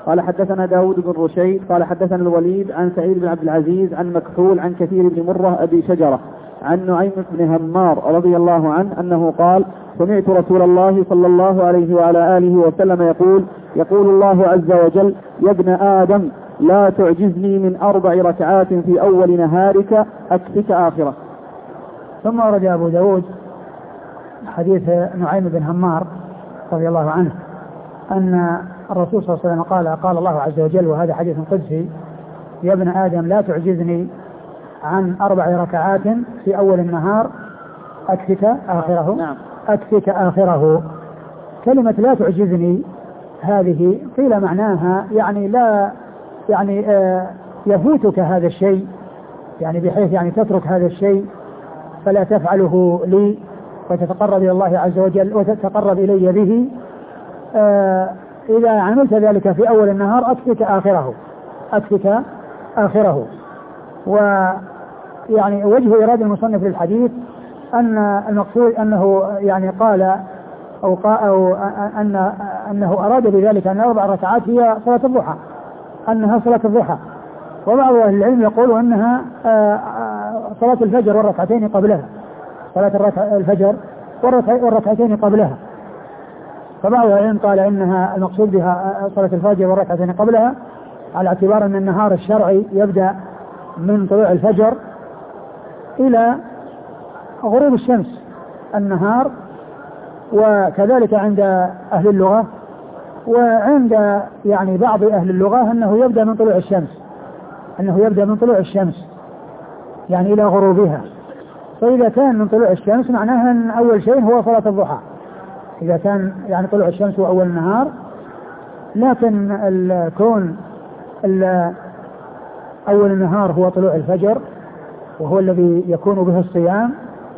قال حدثنا داود بن رشيد قال حدثنا الوليد عن سعيد بن عبد العزيز عن مكحول عن كثير بن مرة أبي شجرة عن نعيم بن همار رضي الله عنه أنه قال سمعت رسول الله صلى الله عليه وعلى آله وسلم يقول الله عز وجل يا ابن آدم لا تعجزني من 4 ركعات في أول نهارك أكفك آخرة. ثم ورد أبو داود حديث نعيم بن همار رضي الله عنه أن الرسول صلى الله عليه وسلم قال الله عز وجل، وهذا حديث قدسي: يا ابن آدم لا تعجزني عن 4 ركعات في أول النهار أكفك آخره. نعم. أكفك آخره. كلمة لا تعجزني هذه قيل معناها يعني لا يعني يفوتك هذا الشيء، يعني بحيث يعني تترك هذا الشيء فلا تفعله لي وتتقرب إلى الله عز وجل وتتقرب إلي به. إذا عملت ذلك في أول النهار أكفك آخره. أكفك آخره. ويعني وجه إرادة المصنف للحديث أن المقصود أنه يعني قال أو أنه أراد بذلك أن 4 ركعات هي صلاة الضحى، أنها صلاة الضحى. وبعض أهل العلم يقول أنها صلاة الفجر والركعتين قبلها، صلاة الفجر والركعتين قبلها. فبعض أهل العلم قال إنها المقصود بها صلاة الفجر والركعتين قبلها، على اعتبار أن النهار الشرعي يبدأ من طلوع الفجر إلى غروب الشمس النهار. وكذلك عند أهل اللغة وعند يعني بعض أهل اللغة أنه يبدأ من طلوع الشمس، أنه يبدأ من طلوع الشمس يعني إلى غروبها. فإذا كان من طلوع الشمس معناها أن أول شيء هو صلاة الضحى، إذا كان يعني طلوع الشمس هو أول النهار. لكن الكون أول النهار هو طلوع الفجر، وهو الذي يكون به الصيام،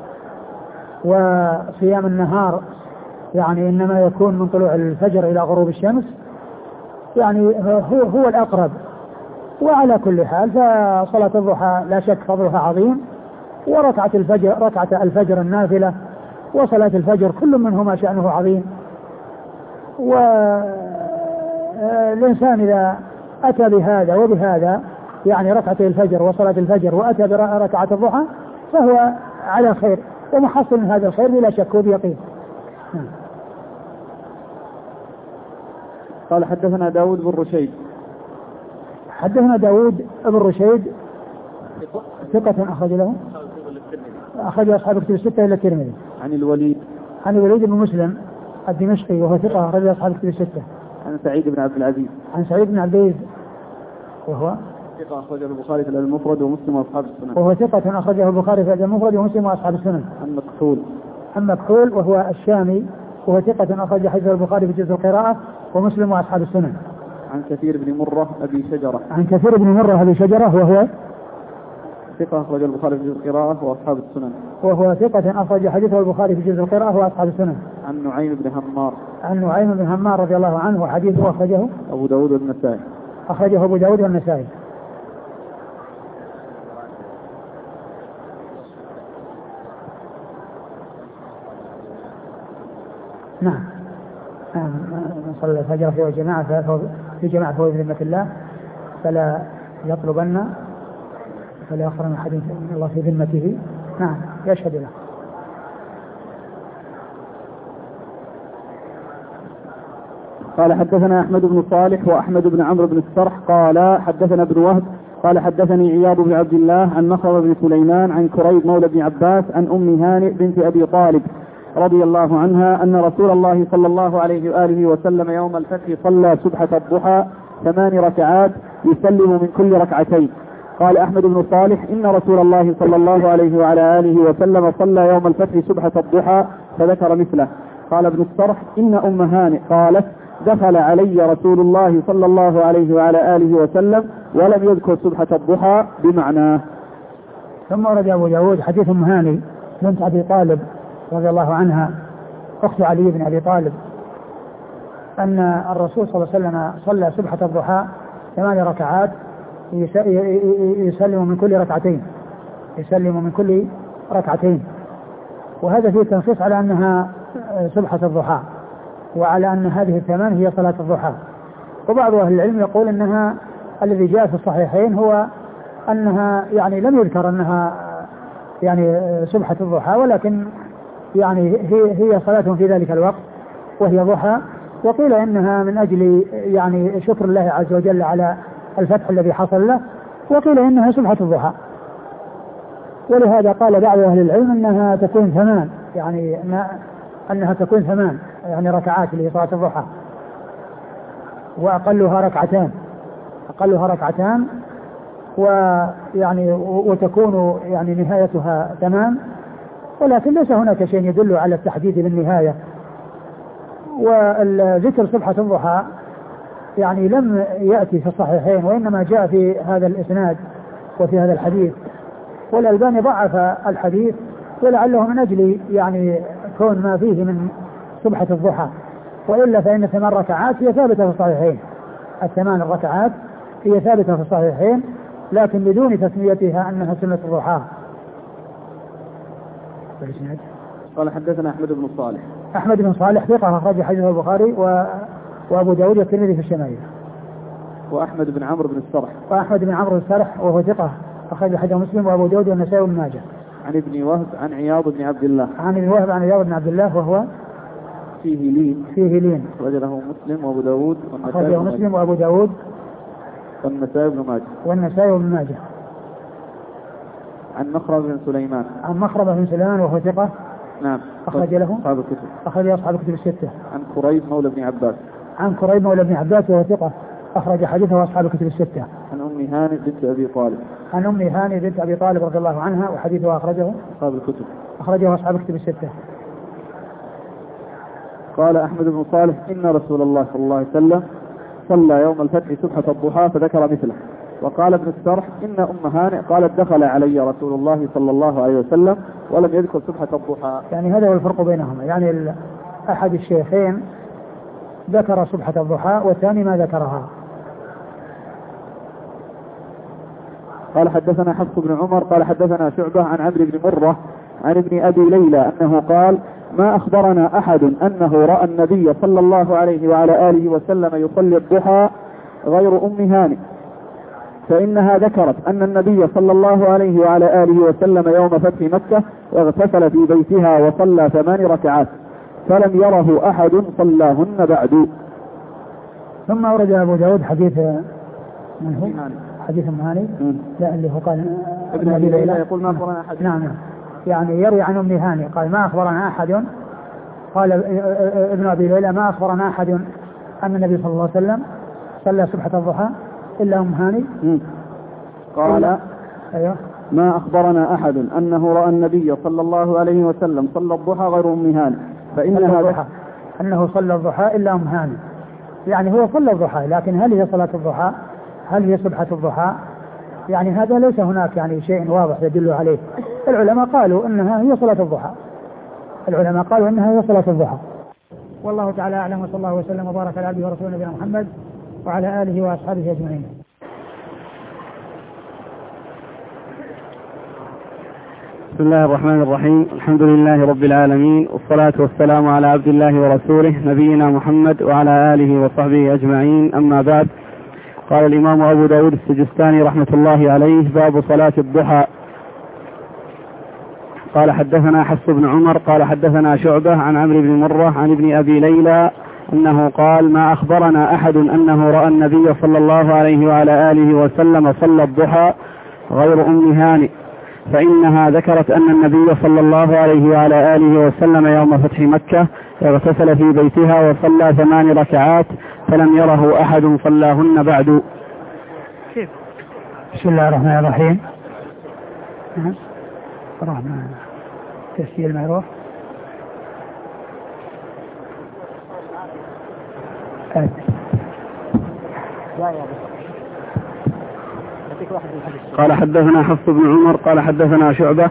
وصيام النهار يعني إنما يكون من طلوع الفجر إلى غروب الشمس، يعني هو الأقرب. وعلى كل حال فصلاة الضحى لا شك فضلها عظيم، وركعة الفجر النافلة وصلاة الفجر كل منهما شأنه عظيم. والإنسان إذا أتى بهذا وبهذا يعني ركعتي الفجر وصلاة الفجر وأتى بركعة الضحى فهو على خير ومحصل من هذا الخير بلا شك وبيقين. قال حدثنا داود بن رشيد. حدثنا داود بن رشيد ثقة أخرج أصحاب كتب الستة إلى الترمذي. عن الوليد بن مسلم الدمشقي وهو ثقة أخرج أصحاب كتب الستة. عن سعيد بن عبد العزيز. وهو ثقة أخرجه البخاري في المفرد ومسلم وأصحاب السنن. وهو ثقة أخرجه البخاري في المفرد ومسلم وأصحاب السنن. عن مكحول وهو الشامي وهو ثقة أخرج حديث البخاري في جزء القراءة ومسلم وأصحاب السنن. عن كثير بن مرة أبي شجرة. وهو ثقة أخرج البخاري في جزء القراءة وأصحاب السنن. وهو ثقة أخرج حديثه البخاري في جزء القراءة وأصحاب السنن. عن نعيم بن همار رضي الله عنه وحديثه أخرجه أبو داود والنسائي. نعم. صلى الفجر في جماعة فهو بذمة الله فلا يطلبن فلا يخرن أحد من الله في ذمته. نعم يشهد له. قال حدثنا أحمد بن صالح وأحمد بن عمرو بن السرح قال حدثنا ابن وهب قال حدثني عياض بن عبد الله عن نصر بن سليمان عن كريب مولى بن عباس عن أم هانئ بنت أبي طالب رضي الله عنها أن رسول الله صلى الله عليه وآله وسلم يوم الفتح صلى سبحة الضحى 8 ركعات يسلم من كل ركعتين. قال أحمد بن صالح إن رسول الله صلى الله عليه وعلى آله وسلم صلى يوم الفتح سبحة الضحى فذكر مثله. قال ابن السرح إن أم هانئ قالت دخل علي رسول الله صلى الله عليه وعلى آله وسلم ولم يذكر سبحة الضحى بمعناه. ثم ورد أبو داود حديث أم هانئ بنت أبي طالب رضي الله عنها أخت علي بن أبي طالب أن الرسول صلى الله عليه وسلم صلى سبحة الضحى 8 ركعات يسلم من كل ركعتين. وهذا فيه تنصيص على أنها سبحة الضحى وعلى أن هذه 8 هي صلاة الضحى. وبعض أهل العلم يقول أنها الذي جاء في الصحيحين هو أنها يعني لم يذكر أنها يعني سبحة الضحى، ولكن يعني هي صلاة في ذلك الوقت وهي ضحى. وقيل إنها من أجل يعني شكر الله عز وجل على الفتح الذي حصل له، وقيل إنها سبحة الضحى. ولهذا قال بعض أهل العلم أنها تكون 8، يعني أنها تكون 8 يعني ركعات لصلاة الضحى، وأقلها ركعتان، ويعني وتكون يعني نهايتها 8، ولكن ليس هناك شيء يدل على التحديد بالنهاية. والذكر سبحة الضحى يعني لم يأتي في الصحيحين، وإنما جاء في هذا الإسناد وفي هذا الحديث، والألباني ضعف الحديث، ولعله من أجل يعني كون ما فيه من سبحة الضحى، وإلا فإن 8 ركعات هي ثابتة في الصحيحين، 8 ركعات هي ثابتة في الصحيحين، لكن بدون تسميتها أنها سنة الضحى. قال حدثنا أحمد بن صالح ثقة أخرج حديثه البخاري وأبو داود والترمذي في الشمائل. وأحمد بن عمرو بن السرح وهو ثقة أخرج حديثه مسلم وأبو داود والنسائي وابن ماجه. عن ابن وهب عن عياض بن عبد الله وهو فيه لين أخرجه مسلم وأبو داود والنسائي وابن ماجه. عن مخرمة بن سليمان وهو ثقة نعم أخرج أصحاب الكتب الستة. عن كريب مولى بن عباس وهو ثقة أخرج حديثه أصحاب الكتب الستة. عن أم هانئ بنت أبي طالب رضي الله عنها وحديثه أخرجه أصحاب الكتب الستة. قال أحمد بن صالح إن رسول الله صلى الله عليه وسلم صلى يوم الفتح سبحة الضحى فذكر مثله. وقال ابن السرح إن أم هانئ قالت دخل علي رسول الله صلى الله عليه وسلم ولم يذكر سبحة الضحى. يعني هذا هو الفرق بينهما، يعني أحد الشيخين ذكر سبحة الضحى والثاني ما ذكرها. قال حدثنا حفص بن عمر قال حدثنا شعبة عن عمرو بن مرة عن ابن أبي ليلى أنه قال ما أخبرنا أحد أنه رأى النبي صلى الله عليه وعلى آله وسلم يصلي الضحى غير أم هانئ، فإنها ذكرت أن النبي صلى الله عليه وعلى آله وسلم يوم فتح مكة اغتسل في بيتها وصلى 8 ركعات فلم يره أحد صلاهن بعد. ثم أورد أبو داود حديث أم هانئ لا اللي هو قال ابن أبي ليلى يقول ما أخبرنا أحد. نعم يعني يروي عن أم هانئ قال ما أخبرنا أحد، قال ابن أبي ليلى ما أخبرنا أحد أن النبي صلى الله عليه وسلم صلى سبحة الضحى إلا أم هانئ. قال أيوه ما أخبرنا أحد أنه رأى النبي صلى الله عليه وسلم صلى الضحى غير أم هانئ، فإنها أنه صلى الضحى إلا أم هانئ، يعني هو صلى الضحى، لكن هل هي صلاة الضحى؟ هل هي سبحة الضحى؟ يعني هذا ليس هناك يعني شيء واضح يدل عليه. العلماء قالوا إنها هي صلاة الضحى. والله تعالى أعلم، وصلى الله وسلم وبارك على عبده ورسوله نبينا محمد وعلى آله وأصحابه أجمعين. بسم الله الرحمن الرحيم، الحمد لله رب العالمين، والصلاة والسلام على عبد الله ورسوله نبينا محمد وعلى آله وصحبه أجمعين، أما بعد. قال الإمام أبو داود السجستاني رحمة الله عليه: باب صلاة الضحى. قال حدثنا حفص بن عمر قال حدثنا شعبة عن عمرو بن مرة عن ابن أبي ليلى أنه قال ما أخبرنا أحد أنه رأى النبي صلى الله عليه وعلى آله وسلم صلى الضحى غير أم هانئ، فإنها ذكرت أن النبي صلى الله عليه وعلى آله وسلم يوم فتح مكة اغتسل في بيتها وصلى 8 ركعات فلم يره أحد صلاهن بعد. بسم الله الرحمن الرحيم. تسجيل معروف. قال حدثنا حفص بن عمر قال حدثنا شعبة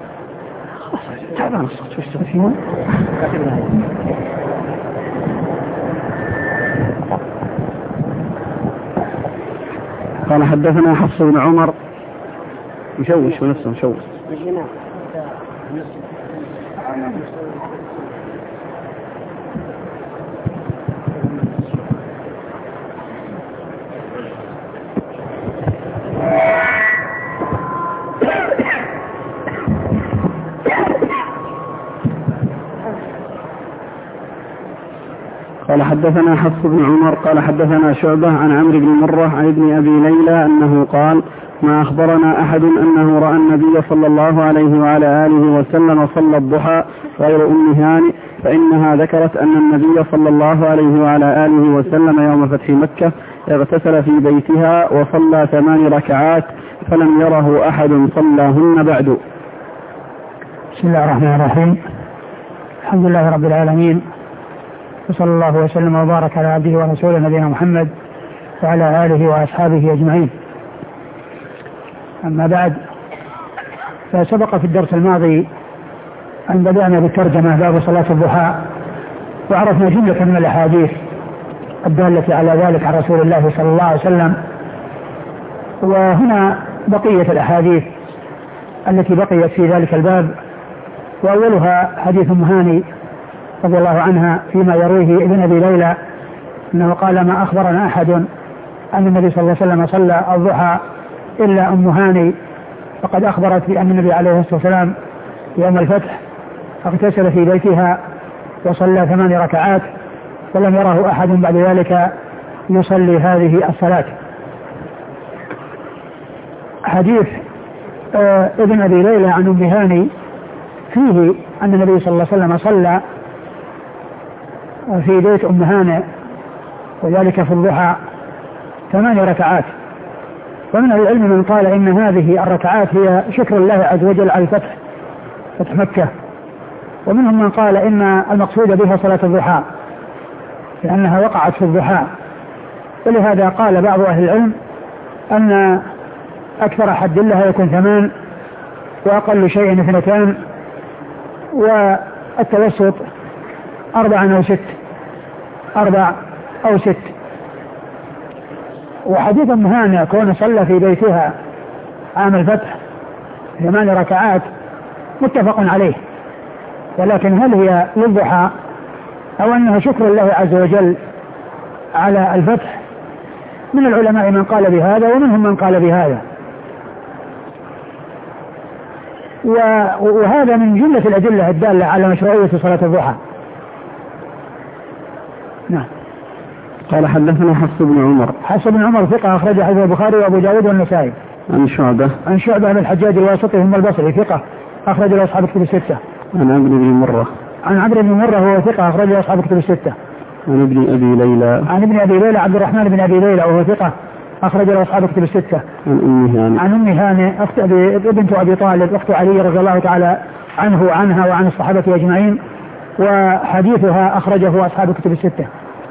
قال حدثنا حفص بن عمر مشوش ونفسه مشوش. قال حدثنا حفص بن عمر قال حدثنا شعبة عن عمرو بن مرة عن ابن أبي ليلى أنه قال ما أخبرنا أحد أنه رأى النبي صلى الله عليه وعلى آله وسلم صلى الضحى غير أم هانئ، فإنها ذكرت أن النبي صلى الله عليه وعلى آله وسلم يوم فتح مكة اغتسل في بيتها وصلى 8 ركعات فلم يره أحد صلاهن بعد. بسم الله الرحمن الرحيم. الحمد لله رب العالمين، وصلى الله وسلم وبارك على عبده ورسوله نبينا محمد وعلى آله وأصحابه أجمعين. أما بعد، فسبق في الدرس الماضي أن بدأنا بالترجمة باب صلاة الضحى، وعرفنا جملة من الأحاديث الدالة على ذلك عن رسول الله صلى الله عليه وسلم. وهنا بقية الأحاديث التي بقيت في ذلك الباب، وأولها حديث أم هاني رضي الله عنها فيما يرويه ابن أبي ليلى أنه قال ما أخبرنا أحد أن النبي صلى الله عليه وسلم صلى الضحى إلا أم هاني، فقد أخبرت بأن النبي عليه الصلاة والسلام يوم الفتح اغتسل في بيتها وصلى 8 ركعات ولم يره أحد بعد ذلك يصلي هذه الصلاة. حديث ابن أبي ليلى عن أم هاني فيه أن النبي صلى الله عليه وسلم صلى في بيت أم هانئ وذلك في الضحى 8 ركعات. ومن العلم من قال إن هذه الركعات هي شكر الله عز وجل على الفتح، فتح مكة. ومنهم من قال إن المقصود بها صلاة الضحى لأنها وقعت في الضحى، ولهذا قال بعض أهل العلم أن أكثر حد لها يكون 8 وأقل شيء 2 والتوسط 4 أو 6. وحديث أم هانئ كون صلى في بيتها عام الفتح 8 ركعات متفق عليه، ولكن هل هي للضحى أو أنها شكر الله عز وجل على الفتح؟ من العلماء من قال بهذا ومنهم من قال بهذا، وهذا من جملة الأدلة الدالة على مشروعية صلاة الضحى. نعم. قال حدثنا حفص بن عمر ثقة أخرج حديث البخاري وأبو داود والنسائي. عن شعبة بن الحجاج الواسطي هم البصري ثقة أخرج له أصحاب كتب 6. عن عمرو بن مرة وهو ثقة أخرج له أصحاب كتب 6. عن ابن أبي ليلى عبد الرحمن بن أبي ليلى وهو ثقة أخرج له أصحاب كتب 6. عن أم هانئ بنت أبي طالب أخت علي رضي الله تعالى عنه وعنها وعن الصحابة أجمعين، وحديثها أخرجه أصحاب كتب 6.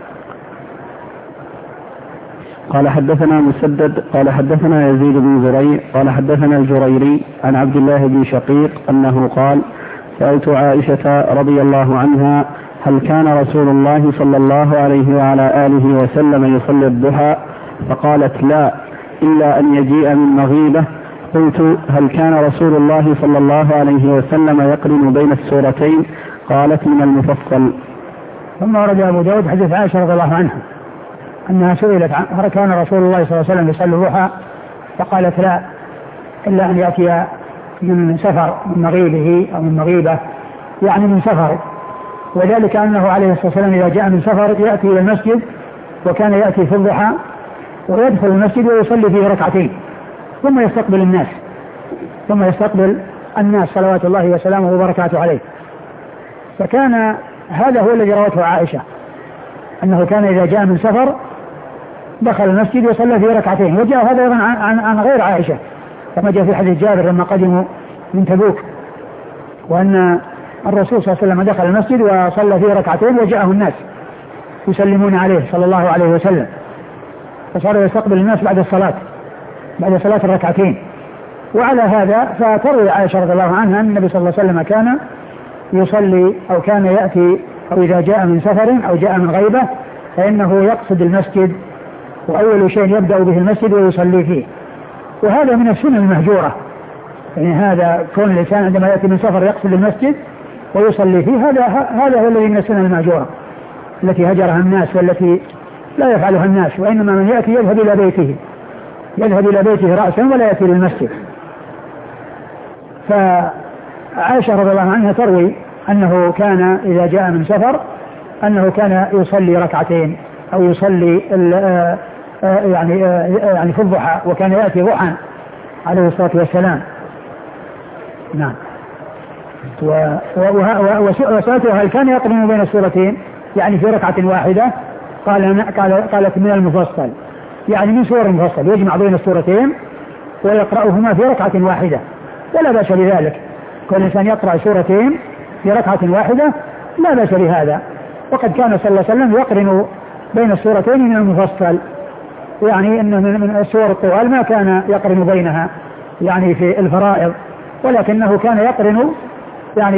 قال حدثنا مسدد قال حدثنا يزيد بن زريع قال حدثنا الجريري عن عبد الله بن شقيق أنه قال سألت عائشة رضي الله عنها هل كان رسول الله صلى الله عليه وعلى آله وسلم يصلي الضحى؟ فقالت لا إلا أن يجيء من مغيبة. قلت هل كان رسول الله صلى الله عليه وسلم يقرن بين السورتين؟ قالت من المفصل. ثم ورد أبو داود حديث عائشة رضي الله عنها أنها سئلت هل كان رسول الله صلى الله عليه وسلم يصلي الضحى؟ فقالت لا إلا أن يأتي من سفر، من مغيبه أو من مغيبة يعني من سفر، وذلك أنه عليه الصلاة والسلام إذا جاء من سفر يأتي إلى المسجد، وكان يأتي في الضحى ويدخل المسجد ويصلي فيه 2 ركعتين ثم يستقبل الناس صلوات الله وسلامه وبركاته عليه. فكان هذا هو الذي روته عائشة أنه كان إذا جاء من سفر دخل المسجد وصلى فيه 2 ركعتين. وجاء هذا أيضا عن غير عائشة كما جاء في حديث جابر لما قدموا من تبوك، وأن الرسول صلى الله عليه وسلم دخل المسجد وصلى فيه 2 ركعتين وجاءه الناس يسلمون عليه صلى الله عليه وسلم، فصار يستقبل الناس بعد صلاة 2 ركعتين. وعلى هذا فتروي عائشة رضي الله عنها أن النبي صلى الله عليه وسلم كان يصلي أو كان يأتي أو إذا جاء من سفر أو جاء من غيبة فإنه يقصد المسجد، وأول شيء يبدأ به المسجد ويصلي فيه. وهذا من السنة المهجورة، يعني هذا كون الإنسان عندما يأتي من سفر يقصد المسجد ويصلي فيه، هذا هو الذي من السنة المهجورة التي هجرها الناس والتي لا يفعلها الناس، وإنما من يأتي يذهب إلى بيته رأسا ولا يأتي للمسجد. فعائشة رضي الله عنها تروي أنه كان إذا جاء من سفر أنه كان يصلي ركعتين أو يصلي يعني في الضحى، وكان يأتي ضحى عليه الصلاة والسلام. نعم. وسألته هل كان يقرن بين السورتين يعني في ركعة واحدة؟ قالت من المفصل، يعني من سور المفصل يجمع بين السورتين ويقرأهما في ركعة واحدة، ولا بأس بذلك. كل إنسان يقرأ سورتين في ركعة واحدة لا بأس بهذا. وقد كان صلى الله عليه وسلم يقرن بين السورتين من المفصل، يعني إنه من السور الطوال ما كان يقرن بينها يعني في الفرائض، ولكنه كان يقرن يعني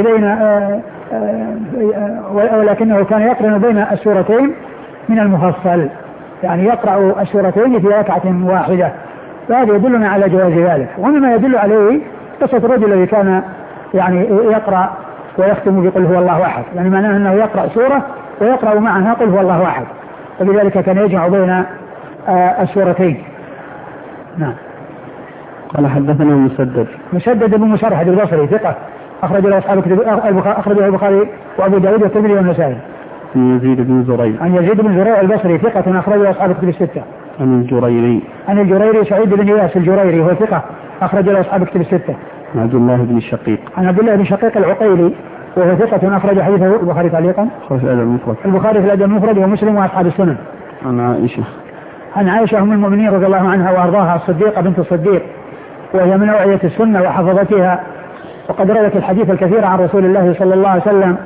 بين السورتين من المفصل، يعني يقرأ السورتين في ركعة واحدة. فهذا يدلنا على جواز ذلك. ومما يدل عليه قصة الرجل الذي كان يعني يقرأ ويختم بقل هو الله أحد، يعني معناه أنه يقرأ سورة ويقرأ معها قل هو الله أحد، وبذلك كان يجمع بين السورتين. نعم. قال حدثنا مسدد بن مسرهد البصري ثقة أخرج له البخاري وأبو داود والترمذي والنسائي. عن يزيد بن زريع البصري ثقة أخرج له أصحاب الكتب الستة. عن الجريري سعيد بن إياس الجريري هو ثقة أخرج له أصحاب الكتب الستة. عن عبد الله بن شقيق العقيلي وهو ثقة أخرج حديثه البخاري تعليقا. البخاري في الأدب المفرد ومسلم وأصحاب السنن. عن عائشة أم المؤمنين رضي الله عنها وأرضاها الصديقة بنت الصديق، وهي من أوعية السنة وحفظتها، وقد روت الحديث الكثير عن رسول الله صلى الله عليه وسلم،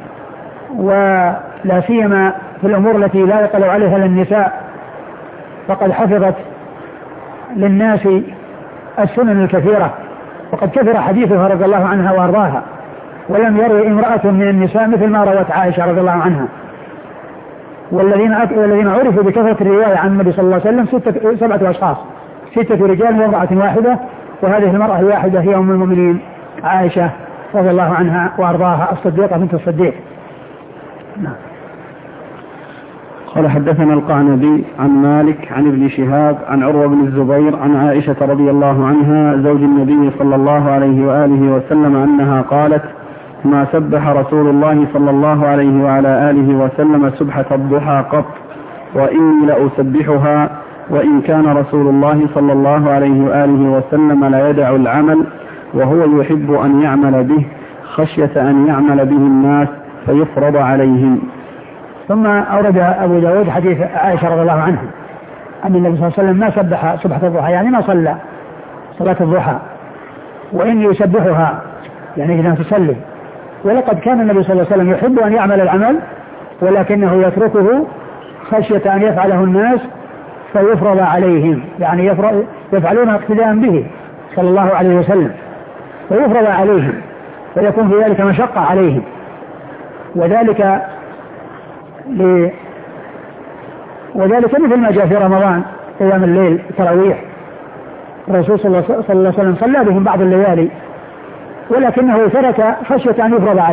ولا سيما في الأمور التي لا يطلع عليها للنساء، فقد حفظت للناس السنن الكثيرة، وقد كثر حديثها رضي الله عنها وأرضاها، ولم يروي امرأة من النساء مثل ما روت عائشة رضي الله عنها. والذين عرفوا بكثرة الرواية عن النبي صلى الله عليه وسلم 7 أشخاص، 6 رجال وامرأة واحدة، وهذه المرأة الواحدة هي أم المؤمنين عائشة رضي الله عنها وأرضاها الصديقة بنت الصديق. نعم. قال حدثنا القعنبي عن مالك عن ابن شهاب عن عروة بن الزبير عن عائشة رضي الله عنها زوج النبي صلى الله عليه وآله وسلم أنها قالت: ما سبح رسول الله صلى الله عليه وعلى آله وسلم سبحة الضحى قط، وإني لأسبحها، وإن كان رسول الله صلى الله عليه وآله وسلم لا يدع العمل وهو يحب أن يعمل به خشية أن يعمل به الناس فيفرض عليهم. ثم أورد أبو داود حديث عائشة رضي الله عنها أن النبي صلى الله عليه وسلم ما سبح سبحة الضحى، يعني ما صلى صلاة الضحى، وإني يسبحها يعني إذا تصلي. ولقد كان النبي صلى الله عليه وسلم يحب أن يعمل العمل ولكنه يتركه خشية أن يفعله الناس فيفرض عليهم، يعني يفعلون اقتداء به صلى الله عليه وسلم فيفرض عليهم ويكون في ذلك مشقة عليهم. وذلك مثل ما جاء في رمضان قيام الليل تراويح، الرسول صلى الله عليه وسلم صلى بهم بعض الليالي ولكنه ترك خشية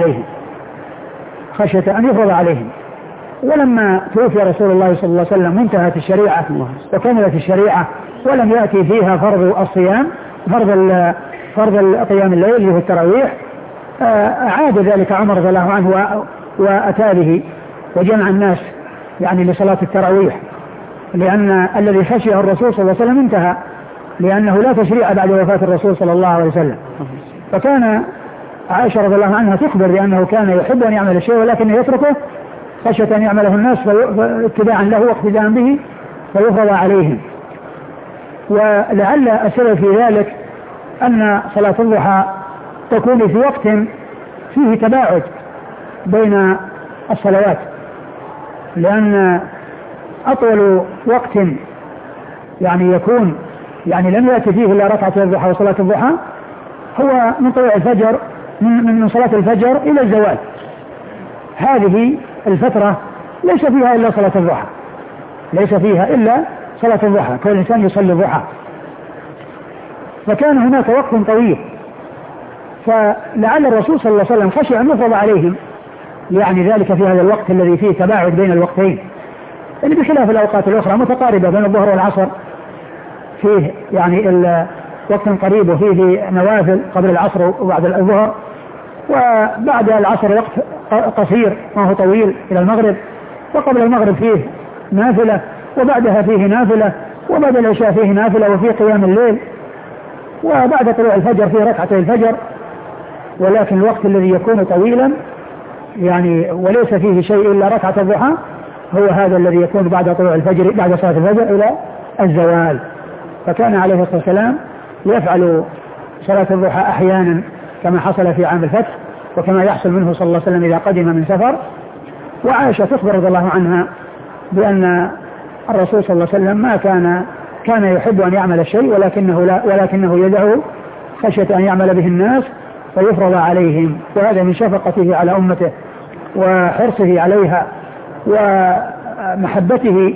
أن يفرض عليهم. ولما توفي رسول الله صلى الله عليه وسلم انتهت الشريعة وكملت الشريعة ولم يأتي فيها فرض الصيام، فرض قيام الليل في التراويح، أعاد ذلك عمر رضي الله عنه وأتى به وجمع الناس يعني لصلاة التراويح، لأن الذي خشيه الرسول صلى الله عليه وسلم انتهى، لأنه لا تشريع بعد وفاة الرسول صلى الله عليه وسلم. فكان عائشة رضي الله عنها تخبر بأنه كان يحب أن يعمل الشيء ولكنه يتركه خشية أن يعمله الناس اتباعا له واقتداء به فيفرض عليهم. ولعل السبب في ذلك أن صلاة الضحى تكون في وقت فيه تباعد بين الصلوات، لأن أطول وقت يعني يكون يعني لم يأتي فيه إلا ركعة الضحى وصلاة الضحى هو من طلوع الفجر، من صلاة الفجر إلى الزوال. هذه الفترة ليس فيها إلا صلاة الضحى، كل إنسان يصلي الضحى. فكان هناك وقت طويل، فلعل الرسول صلى الله عليه وسلم خشي أن يفرض عليهم يعني ذلك في هذا الوقت الذي فيه تباعد بين الوقتين، يعني بخلاف الأوقات الأخرى متقاربة بين الظهر والعصر، فيه يعني وقت قريب وفيه نوافل قبل العصر وبعد الظهر، وبعد العصر وقت قصير ما هو طويل إلى المغرب، وقبل المغرب فيه نافلة، وبعدها فيه نافلة، وبعد العشاء فيه نافلة، وفيه قيام الليل، وبعد طلوع الفجر فيه ركعتي الفجر. ولكن الوقت الذي يكون طويلا يعني وليس فيه شيء إلا ركعة الضحى هو هذا الذي يكون بعد طلوع الفجر، بعد صلاة الفجر إلى الزوال. فكان عليه الصلاة والسلام يفعل صلاة الضحى أحيانا كما حصل في عام الفتح، وكما يحصل منه صلى الله عليه وسلم إذا قدم من سفر. وعائشة تخبر رضي الله عنها بأن الرسول صلى الله عليه وسلم ما كان يحب أن يعمل الشيء ولكنه يدعو خشية أن يعمل به الناس فيفرض عليهم، وهذا من شفقته على أمته وحرصه عليها ومحبته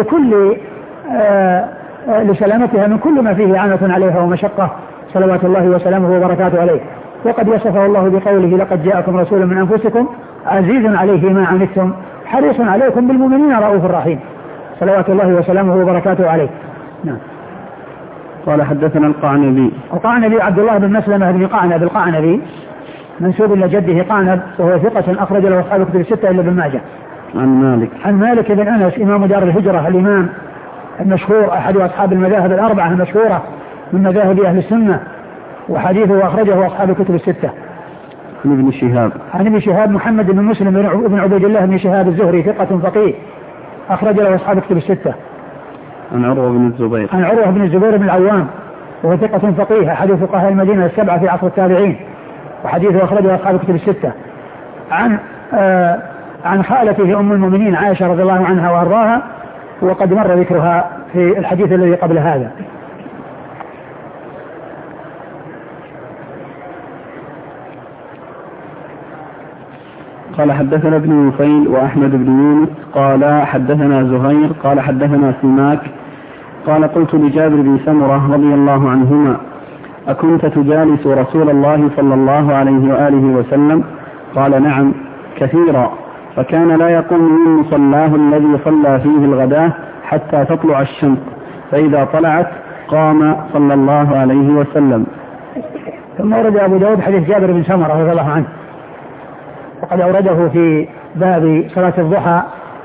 لسلامتها من كل ما فيه عنة عليها ومشقة صلوات الله وسلامه وبركاته عليه. وقد وصفه الله بقوله: لقد جاءكم رسول من أنفسكم عزيز عليه ما عنتم حريص عليكم بالمؤمنين رؤوف رحيم، صلوات الله وسلامه وبركاته عليه. نعم. قال حدثنا القعنبي عبد الله بن مسلمة بن قعنب القعنبي منسوب إلى جده قعنب، وهو ثقة أخرج له أصحاب الكتب الستة إلا ابن ماجه. عن مالك بن أنس إمام دار الهجرة الإمام المشهور أحد أصحاب المذاهب الأربعة المشهورة من مذاهب أهل السنة، وحديثه أخرجه أصحاب الكتب الستة. عن ابن شهاب محمد بن مسلم بن عبيد الله بن شهاب الزهري ثقة فقيه أخرج له أصحاب الكتب الستة. عن عروة بن الزبير بن العوام وهو ثقة فقيه أحد فقهاء المدينة السبعة في عصر التابعين، وحديثه أخرجه أصحاب الكتب الستة. عن خالته أم المؤمنين عائشة رضي الله عنها وأرضاها، وقد مر ذكرها في الحديث الذي قبل هذا. قال حدثنا ابن نفيل وأحمد بن يونس قال حدثنا زهير قال حدثنا سماك قال قلت لجابر بن سمرة رضي الله عنهما: أكنت تجالس رسول الله صلى الله عليه وآله وسلم؟ قال: نعم كثيرا، فكان لا يقوم من مصلاه الذي صلى فيه الغداة حتى تطلع الشمس، فإذا طلعت قام صلى الله عليه وسلم. ثم ورد أبو داود حديث جابر بن سمرة رضي الله عنه، وقد أورده في باب صلاة الضحى،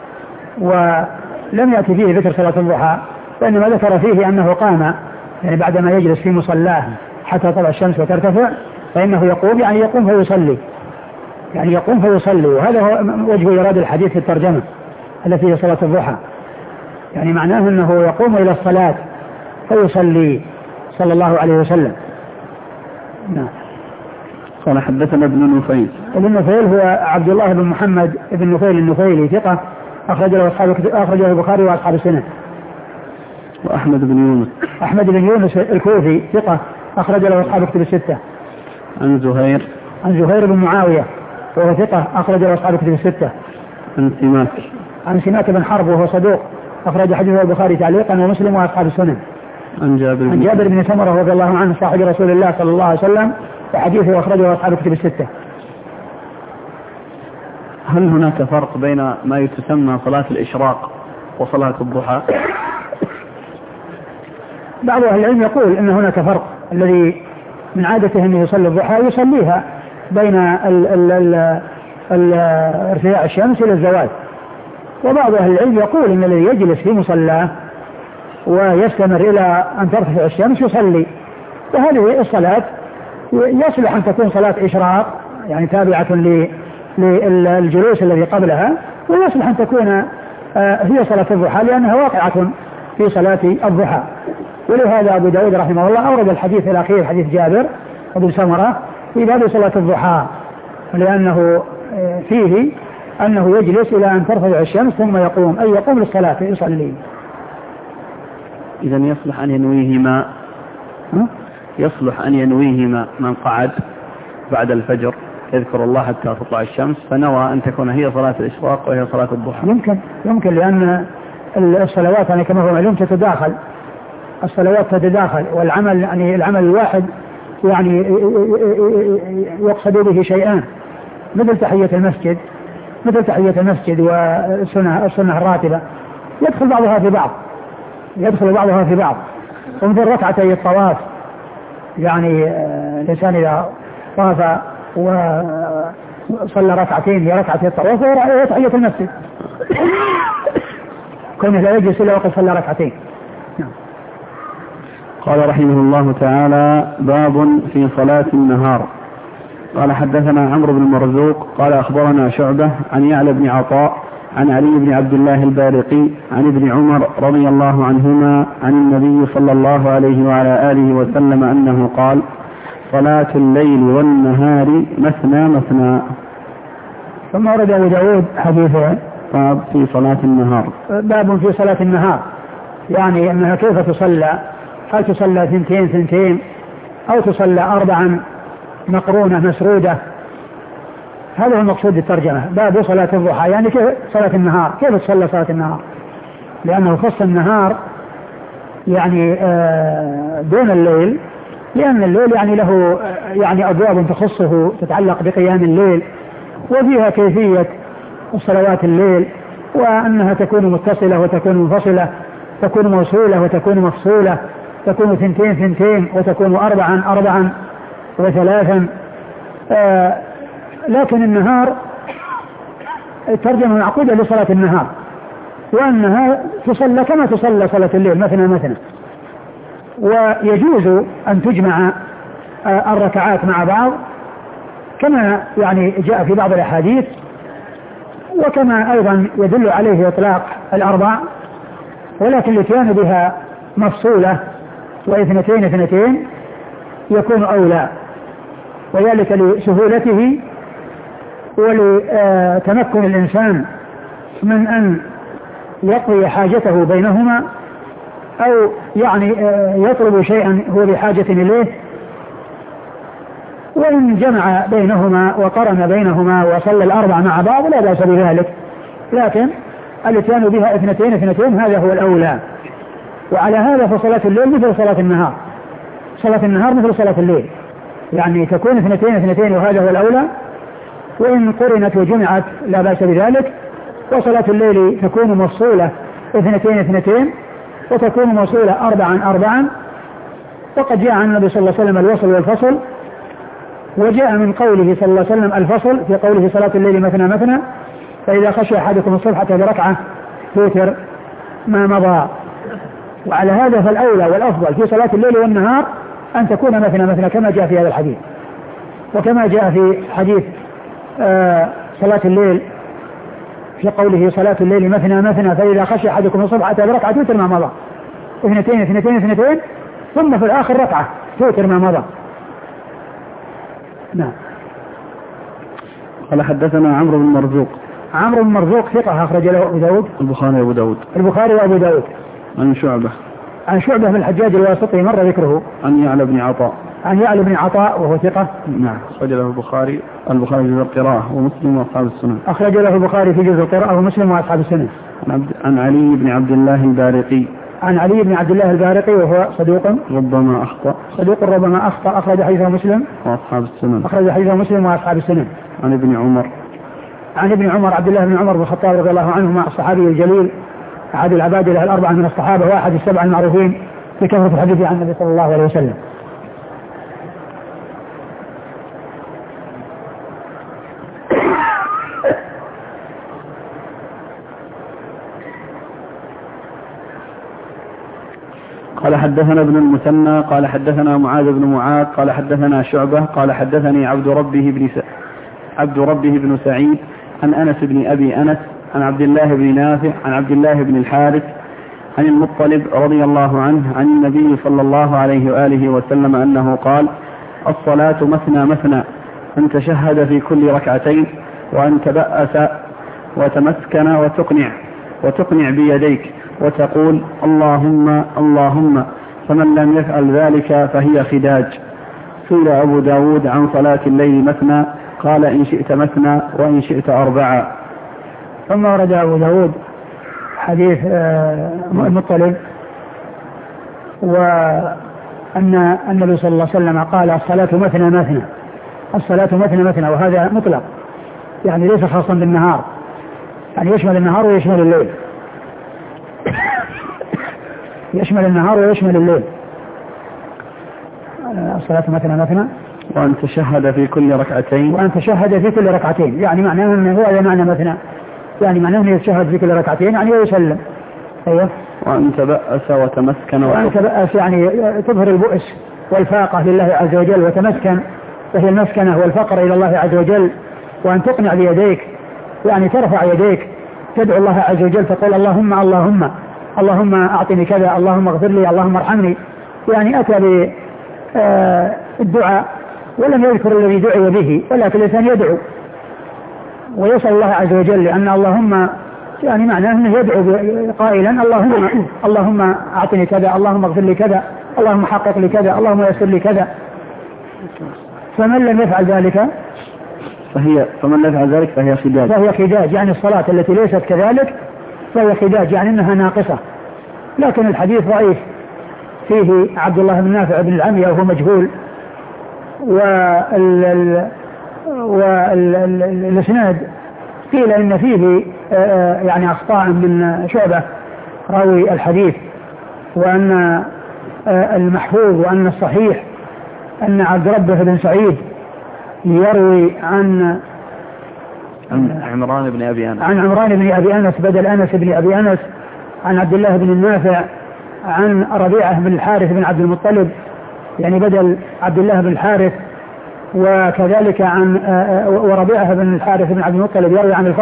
ولم يأتي فيه ذكر صلاة الضحى، وإنما ذكر فيه أنه قام يعني بعدما يجلس في مصلاه حتى تطلع الشمس وترتفع فإنه يقوم، يعني يقوم فيصلي، وهذا هو وجه إيراد الحديث في الترجمة التي هي صلاة الضحى، يعني معناه أنه يقوم إلى الصلاة فيصلي صلى الله عليه وسلم. نعم. قال حدثنا ابن نفيل هو عبد الله بن محمد بن نفيل النفيلي ثقة أخرجه البخاري وأصحاب السنن. وأحمد بن يونس الكوفي ثقة أخرج له أصحاب الكتب الستة. عن زهير بن معاوية وهو ثقة أخرج له أصحاب الكتب الستة. عن سماك بن حرب وهو صدوق أخرج حديثه البخاري تعليقا ومسلم وأصحاب السنن. عن جابر بن سمرة رضي الله عنه صاحب رسول الله صلى الله عليه وسلم، وحديثه أخرجه أصحاب الكتب الستة. هل هناك فرق بين ما يتسمى صلاة الإشراق وصلاة الضحى؟ بعض أهل العلم يقول إن هناك فرق، الذي من عادته أن يصلي الضحى يصليها بين ارتفاع الشمس إلى الزوال، وبعض أهل العلم يقول إن الذي يجلس في مصلاه ويستمر إلى أن ترتفع الشمس يصلي، وهذه الصلاة يصلح أن تكون صلاة إشراق يعني تابعة للجلوس الذي قبلها، ويصلح أن تكون هي صلاة الضحى لأنها واقعة في صلاة الضحى. ولهذا أبو داود رحمه الله أورد الحديث الأخير حديث جابر بن سمرة في باب صلاة الضحى، لأنه فيه أنه يجلس إلى أن ترتفع الشمس ثم يقوم، أي يقوم للصلاة يصلي. إذا يصلح أن ينويهما من قعد بعد الفجر يذكر الله حتى تطلع الشمس فنوى أن تكون هي صلاة الإشراق وهي صلاة الضحى. يمكن لأن الصلوات يعني كما هو معلوم تتداخل، الصلوات تتداخل، والعمل يعني العمل الواحد يعني يقصد به شيئان، مثل تحية المسجد والسنة الراتبة يدخل بعضها في بعض، ومثل ركعتي الطواف يعني الإنسان إذا طاف صلى ركعتين هي ركعتين الطواف وهي تحية المسجد كونه لا يجلس إلا وقد صلى ركعتين. قال رحمه الله تعالى: باب في صلاة النهار. قال حدثنا عمرو بن مرزوق قال أخبرنا شعبة عن يعلى بن عطاء عن علي بن عبد الله البارقي عن ابن عمر رضي الله عنهما عن النبي صلى الله عليه وعلى آله وسلم أنه قال: صلاة الليل والنهار مثنى مثنى. ثم ورد أبو داود حديثا باب في صلاة النهار. باب في صلاة النهار، يعني أنها كيف تصلى، هل تصلى 2 أو تصلى 4 مقرونة مسرودة. هذا هو المقصود بالترجمة. باب صلاة الضحى، يعني كيف صلاة النهار، كيف تصلى صلاة النهار، لأنه خص النهار يعني دون الليل، لأن الليل يعني له يعني أبواب تخصه تتعلق بقيام الليل وفيها كيفية صلوات الليل، وأنها تكون متصلة وتكون منفصلة، تكون موصولة وتكون مفصولة، تكون 2 وتكون 4 و3. لكن النهار ترجمة معقودة لصلاة النهار، وأنها تصلى كما تصلى صلاة الليل مثنى، ويجوز أن تجمع الركعات مع بعض كما يعني جاء في بعض الأحاديث، وكما أيضا يدل عليه إطلاق 4، ولكن الاتيان بها مفصولة و2 يكون أولى، وذلك لسهولته ولتمكن الإنسان من أن يقضي حاجته بينهما، أو يعني يطلب شيئا هو بحاجة إليه، وإن جمع بينهما وقرن بينهما وصلى 4 مع بعض لا بأس بذلك، لكن الاتيان بها 2 هذا هو الأولى. وعلى هذا فصلاة الليل مثل صلاة النهار، صلاة النهار مثل صلاة الليل، يعني تكون 2 وهذا هو الأولى، وإن قرنت وجمعت لا بأس بذلك. وصلاة الليل تكون مفصولة 2 وتكون موصولة 4. وقد جاء عن النبي صلى الله عليه وسلم الوصل والفصل، وجاء من قوله صلى الله عليه وسلم الفصل في قوله صلاة الليل مثنى، فإذا خشي أحدكم الصبح بركعة توتر ما مضى. وعلى هذا فالأولى والأفضل في صلاة الليل والنهار أن تكون مثنى كما جاء في هذا الحديث، وكما جاء في حديث صلاة الليل في قوله صلاة الليل مثنى فإذا خشي أحدكم الصبح بركعة توتر ما مضى، 2 ثم في الآخر ركعة توتر ما مضى. نعم. قال حدثنا عمرو بن مرزوق. عمرو بن مرزوق ثقة أخرج له أبو داود البخاري وأبو داود. عن شعبة بن الحجاج الواسطي مر ذكره. عن يعلى بن عطاء وهو ثقة. نعم. أخرج له البخاري في جزء القراءة ومسلم وأصحاب السنن. أخرج له البخاري في جزء القراءة ومسلم وأصحاب السنن. عن علي بن عبد الله البارقي. عن علي بن عبد الله البارقي وهو صدوق ربما أخطأ أخرج حديثه مسلم وأصحاب السنن. عن ابن عمر عبد الله بن عمر بن الخطاب رضي الله عنهما الصحابي الجليل أحد العبادلة 4 من الصحابة وأحد 7 المعروفين بكثرة الحديث عن النبي صلى الله عليه وسلم. قال حدثنا ابن المثنى قال حدثنا معاذ بن معاذ قال حدثنا شعبة قال حدثني عبد ربه بن سعيد عن أنس بن أبي أنس عن عبد الله بن نافع عن عبد الله بن الحارث عن المطلب رضي الله عنه عن النبي صلى الله عليه وآله وسلم أنه قال: الصلاة مثنى أن تشهد في كل ركعتين وأن تبأس وتمسكن وتقنع بيديك وتقول اللهم فمن لم يفعل ذلك فهي خداج. سئل أبو داود عن صلاة الليل مثنى قال: إن شئت مثنى وإن شئت 4. ثم ورد أبو داود حديث المطلب وأن النبي صلى الله عليه وسلم قال: الصلاة مثنى وهذا مطلق، يعني ليس خاصا بالنهار، يعني يشمل النهار ويشمل الليل الصلاة مثنى وأن تشهد في كل ركعتين. وأن تشهد في كل ركعتين، يعني معناه أنه هو معنى مثنى، يعني معناه أنه يتشهد في كل ركعتين يعني ويسلم. أيوه. وأن تبأس وتمسكن. وأن تبأس يعني تظهر البؤس والفاقة لله عز وجل، وتمسكن وهي المسكنة والفقر إلى الله عز وجل. وأن تقنع بيديك، يعني ترفع يديك تدعو الله عز وجل تقول اللهم اللهم اللهم أعطني كذا، اللهم اغفر لي، اللهم ارحمني. يعني أتى بالدعاء ولم يذكر الذي دعي به، ولكن الإنسان يدعو ويسأل الله عز وجل، لأن اللهم يعني معناه أنه يدعو قائلا اللهم أعطني كذا، اللهم اغفر لي كذا، اللهم حقق لي كذا، اللهم يسر لي كذا. فمن لم يفعل ذلك فهي خداج، يعني الصلاة التي ليست كذلك فهي خداج، يعني أنها ناقصة. لكن الحديث ضعيف، فيه عبد الله بن نافع بن العمية وهو مجهول، والإسناد قيل إن فيه يعني أخطاء من شعبة راوي الحديث، وأن المحفوظ وأن الصحيح أن عبد ربه بن سعيد يروي عن عمران بن أبي أنس بدل أنس بن أبي أنس، عن عبد الله بن النافع عن ربيعة بن الحارث بن عبد المطلب، يعني بدل عبد الله بن الحارث. وكذلك عن وربيعة بن الحارث بن عبد المطلب يروي عن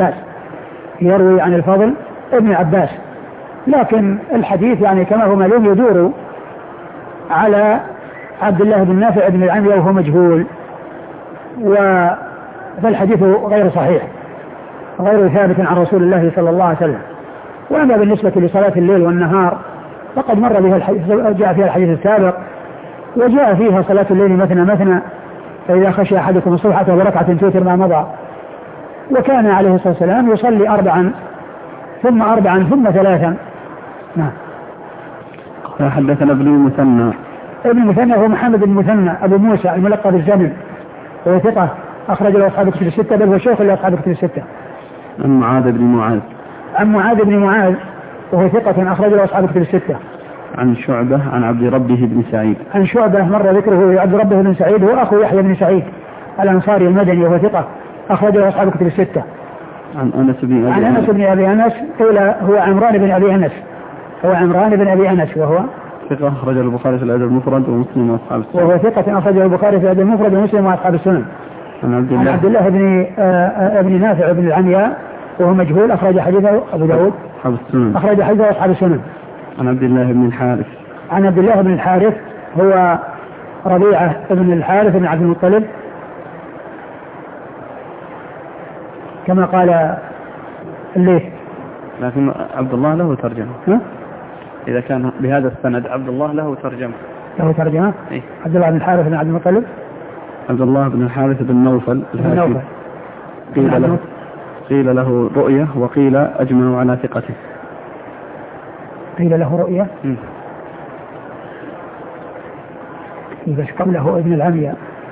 الفضل بن عباس، لكن الحديث يعني كما هو معلوم يدور على عبد الله بن نافع بن العمية وهو مجهول، فالحديث غير صحيح، غير ثابت عن رسول الله صلى الله عليه وسلم. وأما بالنسبة لصلاة الليل والنهار فقد مر بها الحديث، جاء فيها الحديث السابق، وجاء فيها صلاة الليل مثنى، فإذا خشي أحدكم الصبح بركعة توتر ما مضى. وكان عليه الصلاة والسلام يصلي 4 ثم 4 ثم 3. نعم. حدثنا ابن المثنى هو محمد بن المثنى أبو موسى الملقب بالزمن، وهو ثقة أخرج له أصحاب كتب الستة، بل هو شيخ لأصحاب كتب الستة. عن معاذ بن معاذ وهو ثقة أخرج له أصحاب كتب الستة. عن شعبة عن عبد ربه بن سعيد. عن شعبة مر ذكره، عبد ربه بن سعيد هو أخو يحيى بن سعيد الأنصاري المدني وهو ثقة أخرج له أصحاب كتب الستة. عن أنس بن أبي أنس قيل هو عمران بن أبي أنس، وهو ثقة أخرجه البخاري في الأدب المفرد ومسلم وأصحاب السنن. وهو ثقة أخرجه البخاري في الأدب المفرد ومسلم وأصحاب السنن. عن عبد الله بن نافع بن العمياء وهو مجهول، أخرج حديثه أبو داود أخرج حديثه أصحاب السنن. عن عبد الله بن الحارث هو ربيعة بن الحارث بن عبد المطلب، كما قال الليث. لكن عبد الله له ترجمة. إذا كان بهذا السند عبد الله له ترجمة. إيه؟ عبد الله بن الحارث بن عبد المطلب، عبد الله بن الحارث بن نوفل قيل له رؤية وقيل أجمعوا على ثقته. قيل له رؤية بس قبله ابن العمياء،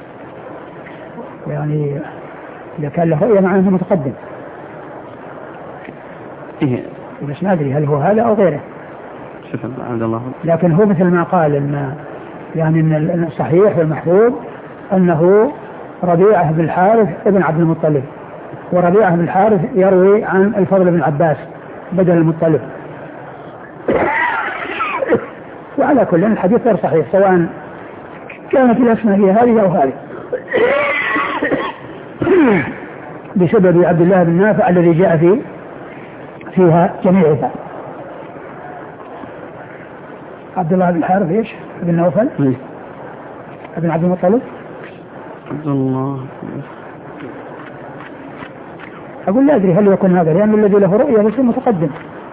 يعني إذا كان له رؤية معناه متقدم. إيه؟ بس ما أدري هل هو هذا أو غيره. عبد الله. لكن هو مثل ما قال إن يعني إن الصحيح والمحفوظ أنه ربيعة بن الحارث ابن عبد المطلب، وربيعة بن الحارث يروي عن الفضل بن عباس بدل المطلب. وعلى كل الحديث غير صحيح، سواء كانت الأسماء هي هذه أو هذه، بسبب عبد الله بن نافع الذي جاء فيها جميعها. عبد الله بن الحارث ايش؟ ابن نوفل ابن عبد المطلب. عبد الله أقول لا أدري هل يكون هذا، لأن الذي له رؤية بس متقدم.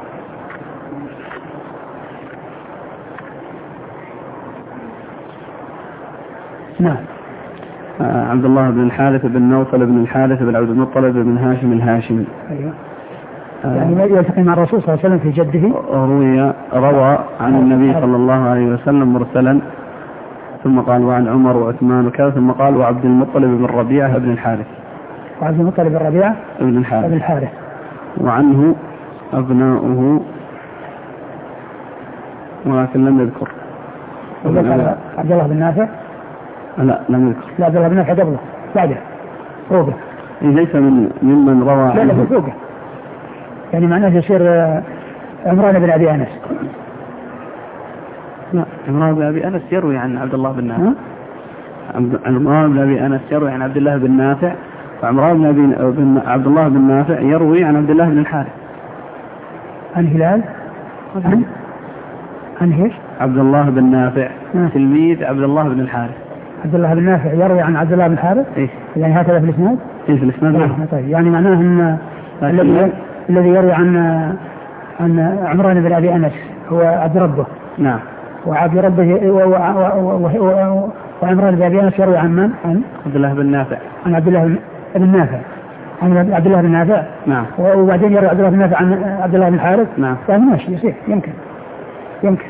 نعم. عبد الله بن الحارث بن نوفل بن الحارث بن عبد المطلب بن هاشم الهاشمي. أيوة. يعني ما يلتقي مع الرسول صلى الله عليه وسلم في جده. روى عن النبي صلى الله عليه وسلم مرسلا، ثم قال وعن عمر وعثمان وكذا، ثم قال وعبد المطلب بن ربيعة بن الحارث. وعبد المطلب بن ربيعة بن الحارث. وعنه أبناؤه ولكن لم يذكر. عبد الله بن نافع. لا لم يذكر. لا عبد الله بن نافع قبله بعده فوقه. ليس ممن روى. لا فوقه يعني معناه يصير عمران بن أبي أنس. لا عمران بن أبي أنس يروي عن عبد الله بن نافع. عمران بن أبي أنس يروي عن عبد الله بن نافع، وعمران بن عبد الله بن نافع يروي عن عبد الله بن الحارث. عن هلال عن ايش؟ عبد الله بن نافع تلميذ عبد الله بن الحارث. عبد الله بن نافع يروي عن عبد الله بن الحارث. إيه؟ يعني هكذا في الاسناد؟ إيه في الاسناد. طيب يعني معناه ان الذي يروي عن عمران بن ابي انس هو عبد ربه. نعم. وعبد ربه وعمران بن ابي انس يروي عن من؟ عن عبد الله بن نافع. عن عبد الله بن نافع. عن عبد الله بن نافع. نعم. وبعدين يروي عبد الله بن نافع عن عبد الله بن الحارث. نعم. يعني ماشي يصير يمكن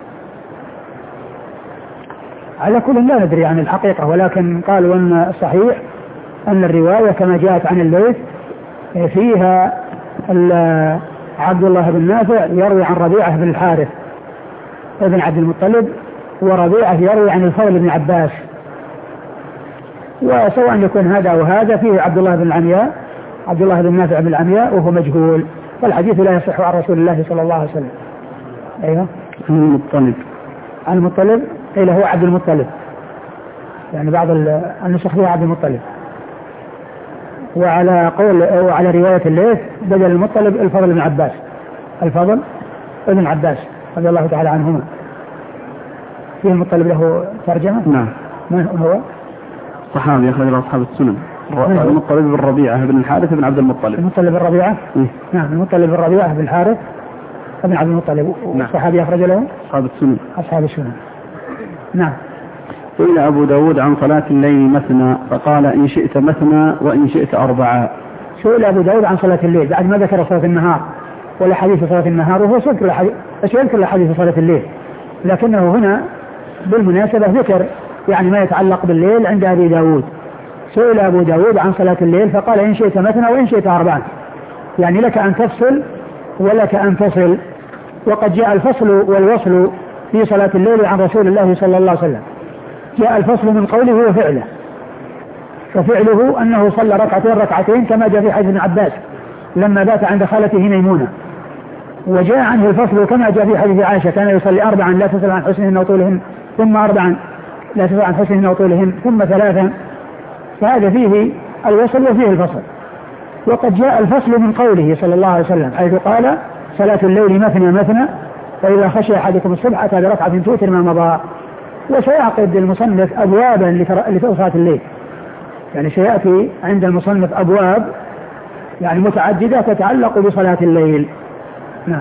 على كل لا ندري عن الحقيقة، ولكن قالوا أن الصحيح أن الرواية كما جاءت عن الليث فيها عبد الله بن نافع يروي عن ربيعة بن الحارث ابن عبد المطلب، وربيعة يروي عن الفضل بن عباس، وسواء يكون هذا وهذا فيه عبد الله بن العمياء، عبد الله بن نافع بن العمياء وهو مجهول، فالحديث لا يصح عن رسول الله صلى الله عليه وسلم. أيوه. عن المطلب قيل هو عبد المطلب، يعني بعض النسخ فيها عبد المطلب، وعلى رواية الليث بدل المطلب الفضل بن عباس، الفضل بن عباس رضي الله تعالى عنهما. فيه المطلب له ترجمة. نعم. من هو؟ صحابي أخرج له أصحاب السنن. المطلب بن ربيعة بن الحارث بن عبد المطلب. المطلب بن ربيعة. نعم المطلب بن ربيعة بن الحارث بن عبد المطلب. نعم. صحابي أخرج له أصحاب السنن. نعم. سئل أبو داود عن صلاة الليل مثنى فقال إن شئت مثنى وإن شئت أربعة. سئل أبو داود عن صلاة الليل بعد ما ذكر صلاة النهار ولا حديث صلاة النهار، وهو يذكر حديث صلاة الليل، لكنه هنا بالمناسبة ذكر يعني ما يتعلق بالليل عند أبي داود. سئل أبو داود عن صلاة الليل فقال إن شئت مثنى وإن شئت أربعة، يعني لك أن تفصل ولك أن تصل. وقد جاء الفصل والوصل في صلاة الليل عن رسول الله صلى الله عليه وسلم. جاء الفصل من قوله وفعله، ففعله أنه صلى ركعتين كما جاء في حديث ابن عباس لما بات عند خالته ميمونة. وجاء عنه الفصل كما جاء في حديث عائشة كان يصلي 4 لا تسأل عن حسنهن وطولهن، ثم 4 لا تسأل عن حسنهن وطولهن، ثم 3. فهذا فيه الوصل وفيه الفصل. وقد جاء الفصل من قوله صلى الله عليه وسلم حيث قال صلاة الليل مثنى فإذا خشي أحدكم الصبح أتى بركعة توتر ما مضى. وسيعقد المصنف أبوابا لصلاة الليل، يعني سيأتي عند المصنف أبواب يعني متعددة تتعلق بصلاة الليل. نعم.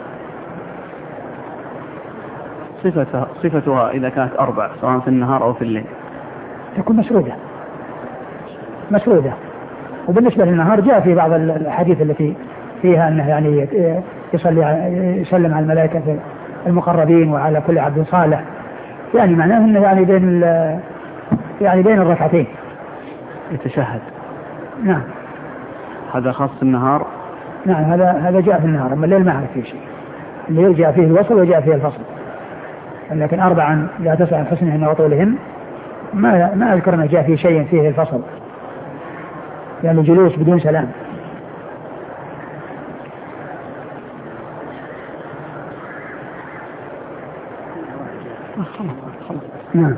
صفتها إذا كانت 4 سواء في النهار أو في الليل تكون مسرودة. وبالنسبة للنهار جاء في بعض الحديث التي فيها أنه يعني يسلم على الملائكة المقربين وعلى كل عبد صالح، يعني معناه أنه يعني بين الركعتين يتشهد. نعم. هذا خاص النهار. نعم هذا جاء في النهار، أما الليل ما أعرف فيه شيء. الليل جاء فيه الوصل وجاء فيه الفصل، لكن 4 لا تسأل عن حسنهن وطولهن ما أذكر أنه جاء فيه شيء فيه الفصل، يعني جلوس بدون سلام. نعم.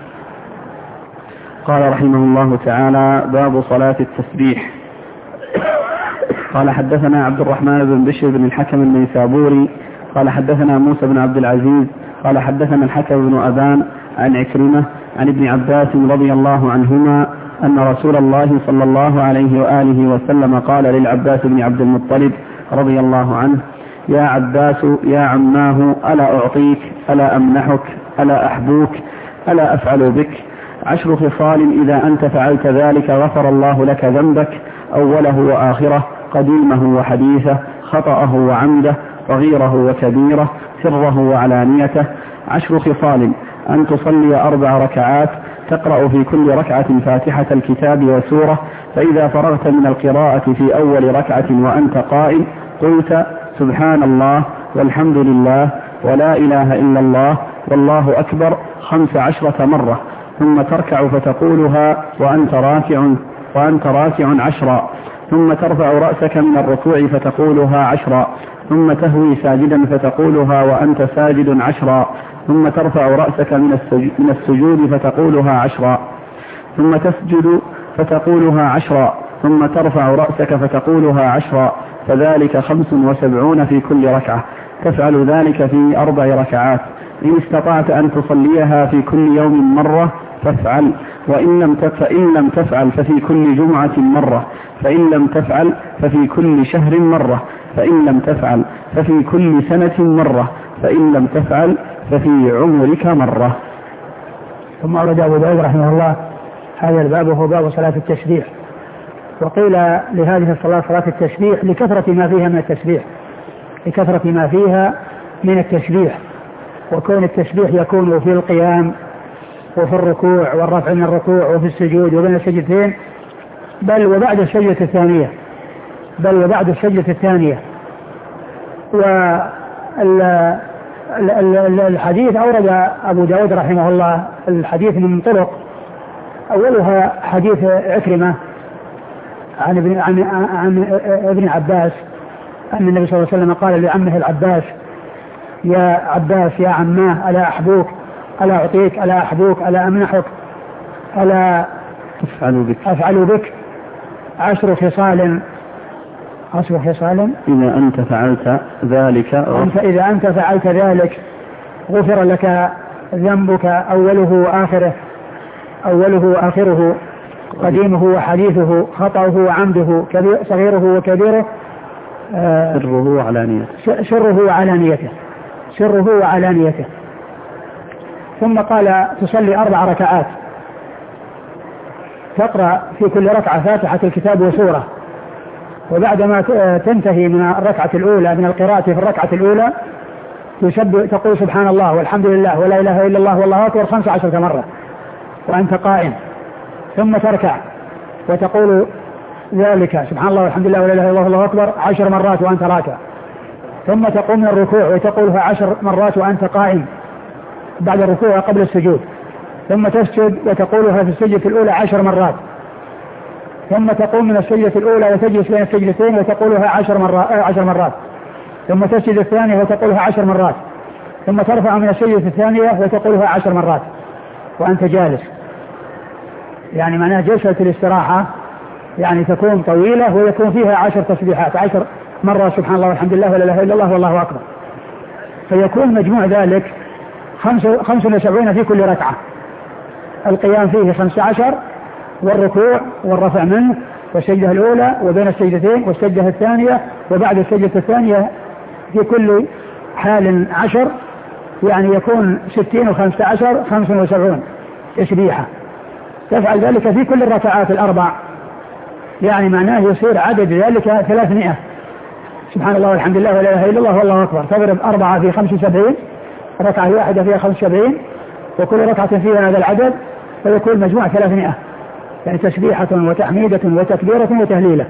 قال رحمه الله تعالى باب صلاة التسبيح. قال حدثنا عبد الرحمن بن بشر بن الحكم النيسابوري قال حدثنا موسى بن عبد العزيز قال حدثنا الحكم بن أبان عن عكرمة عن ابن عباس رضي الله عنهما أن رسول الله صلى الله عليه وآله وسلم قال للعباس بن عبد المطلب رضي الله عنه يا عباس يا عماه ألا أعطيك ألا أمنحك ألا أحبوك ألا أفعل بك 10 خصال إذا أنت فعلت ذلك غفر الله لك ذنبك أوله وآخره قديمه وحديثه خطأه وعمده صغيره وكبيره سره وعلانيته 10 خصال أن تصلي 4 ركعات تقرأ في كل ركعة فاتحة الكتاب وسورة، فإذا فرغت من القراءة في أول ركعة وأنت قائم قلت سبحان الله والحمد لله ولا إله إلا الله والله أكبر 15 مرة، ثم تركع فتقولها وأنت راكع 10، ثم ترفع رأسك من الركوع فتقولها 10، ثم تهوي ساجدا فتقولها وأنت ساجد 10، ثم ترفع رأسك من السجود فتقولها 10، ثم تسجد فتقولها 10، ثم ترفع رأسك فتقولها 10، فذلك 75 في كل ركعة. تفعل ذلك في 4 ركعات. إن استطعت أن تصليها في كل يوم مرة فافعل، فإن لم تفعل ففي كل جمعة مرة، فإن لم تفعل ففي كل شهر مرة، فإن لم تفعل ففي كل سنة مرة، فإن لم تفعل ففي عمرك مرة. ثم أورد أبو داود رحمه الله هذا الباب وهو باب صلاة التسبيح. وقيل لهذه الصلاة صلاة التسبيح لكثرة ما فيها من التسبيح، وكون التسبيح يكون في القيام وفي الركوع والرفع من الركوع وفي السجود وبين السجدتين، بل وبعد السجدة الثانية. والحديث أورد أبو داود رحمه الله الحديث من طرق، أولها حديث عكرمة عن ابن عباس أن النبي صلى الله عليه وسلم قال لعمه العباس: يا عباس يا عماه، ألا أحبوك، ألا أعطيك، ألا أحبوك، ألا أمنحك، ألا أفعل بك 10 خصال إذا أنت فعلت ذلك غفر لك ذنبك أوله وآخره، قديمه وحديثه، خطأه وعمده، صغيره وكبيره، سره وعلانيته. ثم قال: تصلي 4 ركعات، تقرأ في كل ركعة فاتحة الكتاب وسورة، وبعدما تنتهي من الركعة الأولى من القراءة في الركعة الأولى تقول سبحان الله والحمد لله ولا إله إلا الله والله أكبر 15 مرة وأنت قائم، ثم تركع وتقول ذلك سبحان الله والحمد لله ولا إله إلا الله والله أكبر 10 مرات وأنت راكع، ثم تقوم من الركوع وتقولها 10 مرات وأنت قائم بعد الركوع وقبل السجود، ثم تسجد وتقولها في السجدة الأولى 10 مرات، ثم تقوم من السجدة الأولى وتجلس بين السجدتين وتقولها 10 مرات، ثم تسجد الثانية وتقولها 10 مرات، ثم ترفع من السجدة الثانية وتقولها 10 مرات وأنت جالس. يعني معناه جلسة الاستراحة يعني تكون طويلة ويكون فيها 10 تسبيحات، 10 مرة سبحان الله والحمد لله ولا إله إلا الله والله أكبر، فيكون مجموع ذلك 75 في كل ركعة. القيام فيه 15، والركوع والرفع منه، والسجدة الأولى وبين السجدتين والسجدة الثانية وبعد السجدة الثانية في كل حال 10، يعني يكون 60 و15 75 تسبيحة. تفعل ذلك في كل الركعات ال4، يعني معناه يصير عدد ذلك 300 سبحان الله والحمد لله ولا إله إلا الله والله أكبر. تضرب 4 في 75، ركعة واحدة فيها 75، وكل ركعة فيها هذا العدد، فيكون مجموع 300، يعني تسبيحة وتحميدة وتكبيرة وتهليلة.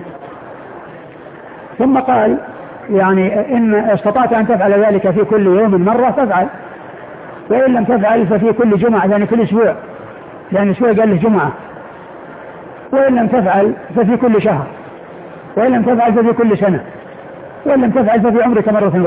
ثم قال: يعني إن استطعت أن تفعل ذلك في كل يوم مرة فافعل، وإن لم تفعل ففي كل جمعة، يعني كل أسبوع، لأن أسبوع قال له جمعة، وإن لم تفعل ففي كل شهر، وإن لم تفعل ففي كل سنة، وإن لم تفعل ففي عمرك مرة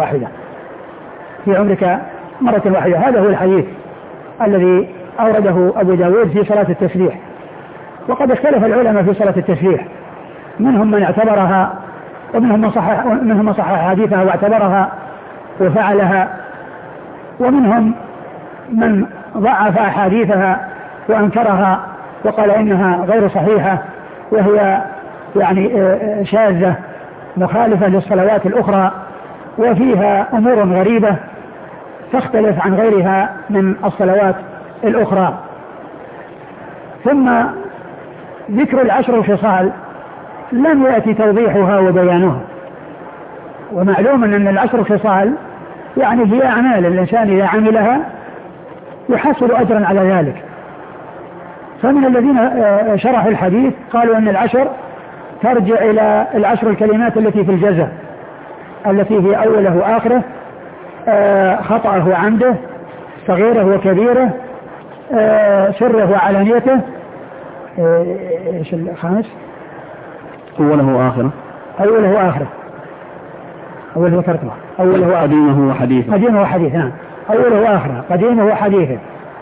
واحدة. هذا هو الحديث الذي أورده أبو داود في صلاة التسبيح. وقد اختلف العلماء في صلاة التسبيح، منهم من اعتبرها ومنهم من صحح حديثها واعتبرها وفعلها، ومنهم من ضعف أحاديثها وأنكرها وقال إنها غير صحيحة، وهي يعني شاذة مخالفة للصلوات الأخرى، وفيها أمور غريبة تختلف عن غيرها من الصلوات الأخرى. ثم ذكر 10 الخصال لم يأتي توضيحها وبيانها، ومعلوم أن 10 الخصال يعني هي أعمال الإنسان إذا عملها يحصل أجرا على ذلك. فمن الذين شرحوا الحديث قالوا أن 10 ترجع إلى 10 الكلمات التي في الجزاء، التي هي أوله وآخره، خطأه وعمده، صغيره وكبيره، سره وعلانيته. ايش الخامس؟ أوله وآخره. أوله وآخره. أوله وتركه. أوله وآخره. قديمه وحديثه. قديمه وحديثه. نعم. أوله وآخره. قديمه وحديثه.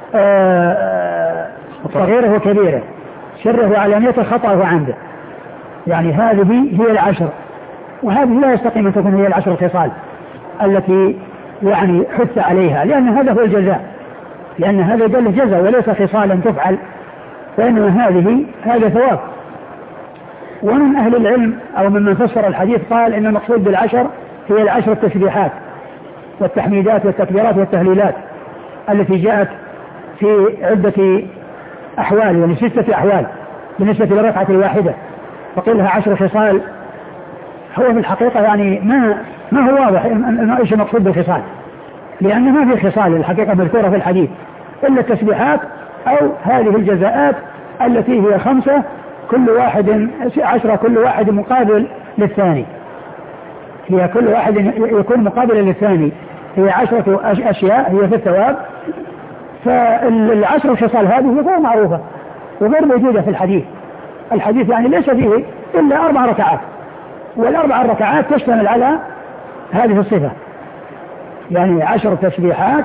صغيره وكبيره. سره وعلانيته. خطأه وعمده. يعني هذه هي العشر، وهذه لا يستقيم أن تكون هي العشر الخصال التي يعني حث عليها، لأن هذا هو الجزاء، لأن هذا دل جزاء وليس خصالا تفعل، وإنما هذا ثواب. ومن أهل العلم أو ممن فسر الحديث قال إن المقصود بالعشر هي العشر التسبيحات والتحميدات والتكبيرات والتهليلات التي جاءت في عدة أحوال، يعني 6 أحوال بالنسبة للركعة الواحدة، فقيل لها 10 خصال. هو في الحقيقة يعني ما هو واضح ايش المقصود بالخصال، لأن ما في خصال الحقيقة مذكورة في الحديث إلا التسبيحات أو هذه الجزاءات التي هي 5 كل واحد 10 كل واحد مقابل للثاني، هي كل واحد يكون مقابلا للثاني، هي 10 أشياء هي في الثواب. فالعشر الخصال هذه غير معروفة وغير موجودة في الحديث يعني ليس فيه إلا 4 ركعات، وال4 ركعات تشتمل على هذه الصفة، يعني 10 تسبيحات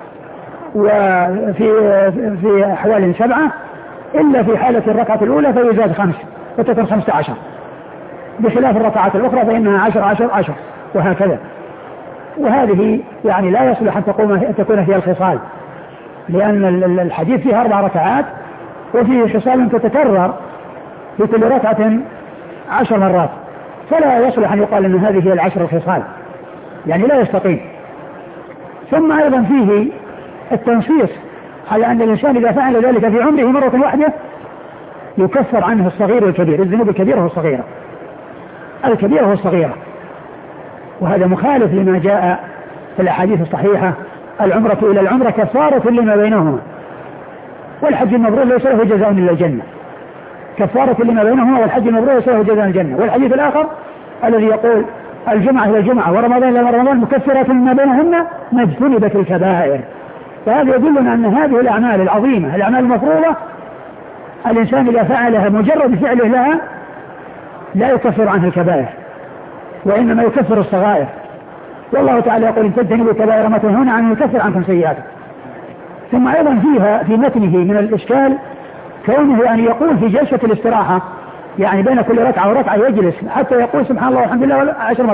وفي أحوال 7، إلا في حالة الركعة الأولى فيزاد 5 فتكون 15، بخلاف الركعات الأخرى فإنها 10 10 10 وهكذا. وهذه يعني لا يصلح أن تكون فيها الخصال، لأن الحديث فيها 4 ركعات وفيه خصال تتكرر في كل ركعة 10 مرات، فلا يصلح أن يقال أن هذه هي العشر الخصال، يعني لا يستقيم. ثم أيضا فيه التنصيص على أن الإنسان إذا فعل ذلك في عمره مرة واحدة يكفر عنه الصغير والكبير، الذنوب الكبيرة والصغيرة، الكبيرة والصغيرة. وهذا مخالف لما جاء في الأحاديث الصحيحة: العمرة إلى العمرة كفارة لما بينهما، والحج المبرور ليس له جزاء إلا الجنة، كفارة لما بينهما والحج المبرور ليس له جزاء الجنة. والحديث الآخر الذي يقول: الجمعة إلى الجمعة ورمضان إلى رمضان مكفرات ما بينهن ما اجتنبت الكبائر. فهذا يدلنا أن هذه الأعمال العظيمة، الأعمال المفروضة، الإنسان إذا فعلها مجرد فعله لها لا يكفر عنه الكبائر، وإنما يكفر الصغائر. والله تعالى يقول: إن تجتنبوا الكبائر ما تنهون عنه يكفر عنكم سيئاتكم. ثم أيضا فيها في متنه من الإشكال كونه أن يقول في جلسة الاستراحة، يعني بين كل ركعة وركعة يجلس حتى يقول سبحان الله والحمد لله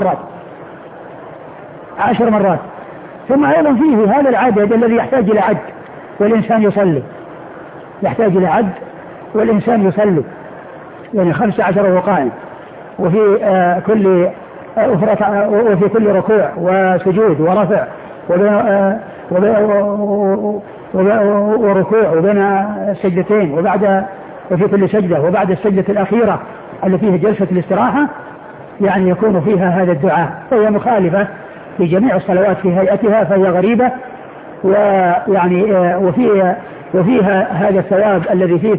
10 مرات. ثم أيضا فيه هذا العدد الذي يحتاج إلى عد والإنسان يصلي، يحتاج إلى عد والإنسان يصلي، يعني 15 وهو قائم، وفي كل ركوع وسجود ورفع وركوع وبين السجدتين وفي كل سجدة وبعد السجدة الأخيرة التي فيها جلسة الاستراحة، يعني يكون فيها هذا الدعاء، فهي مخالفة في جميع الصلوات في هيئتها، فهي غريبة. ويعني وفيها هذا الثواب الذي فيه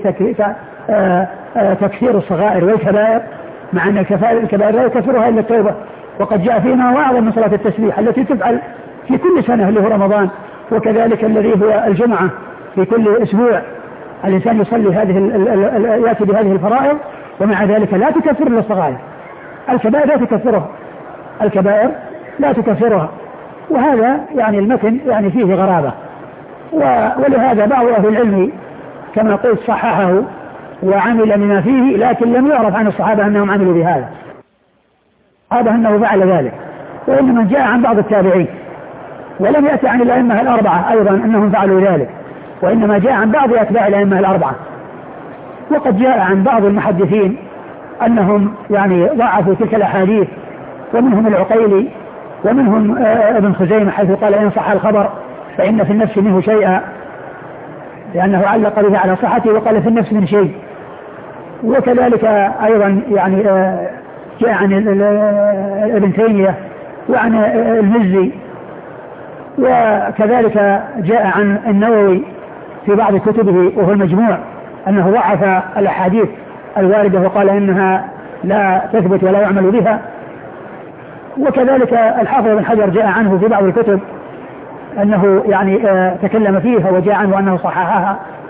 تكثير الصغائر والكبائر، مع أن الكبائر لا يكفرها إلا التوبة. وقد جاء فيما هو أعظم من صلاة التسبيح التي تفعل في كل سنة اللي هو رمضان، وكذلك الذي هو الجمعة في كل أسبوع الإنسان يصلي يأتي بهذه الفرائض، ومع ذلك لا تكفر إلا الصغائر، الكبائر لا تكفرها. وهذا يعني المتن يعني فيه غرابة، ولهذا بعض أهل العلم كما قلت صححه وعمل بما فيه، لكن لم يعرف عن الصحابة أنهم عملوا بهذا، هذا أنه فعل ذلك، وإنما جاء عن بعض التابعين، ولم يأتي عن الأئمة الأربعة أيضا أنهم فعلوا ذلك، وإنما جاء عن بعض أتباع الأئمة الأربعة. وقد جاء عن بعض المحدثين أنهم يعني ضعفوا تلك الأحاديث، ومنهم العقيلي ومنهم ابن خزيمة حيث قال: إن صح الخبر فإن في النفس منه شيئا، لأنه علق به على صحته وقال في النفس من شيء. وكذلك أيضا يعني جاء عن ابن تيمية وعن المزي، وكذلك جاء عن النووي في بعض كتبه وهو المجموع أنه ضعف الأحاديث الواردة وقال إنها لا تثبت ولا يعمل بها. وكذلك الحافظ بن حجر جاء عنه في بعض الكتب أنه يعني تكلم فيها، وجاء عنه أنه صححها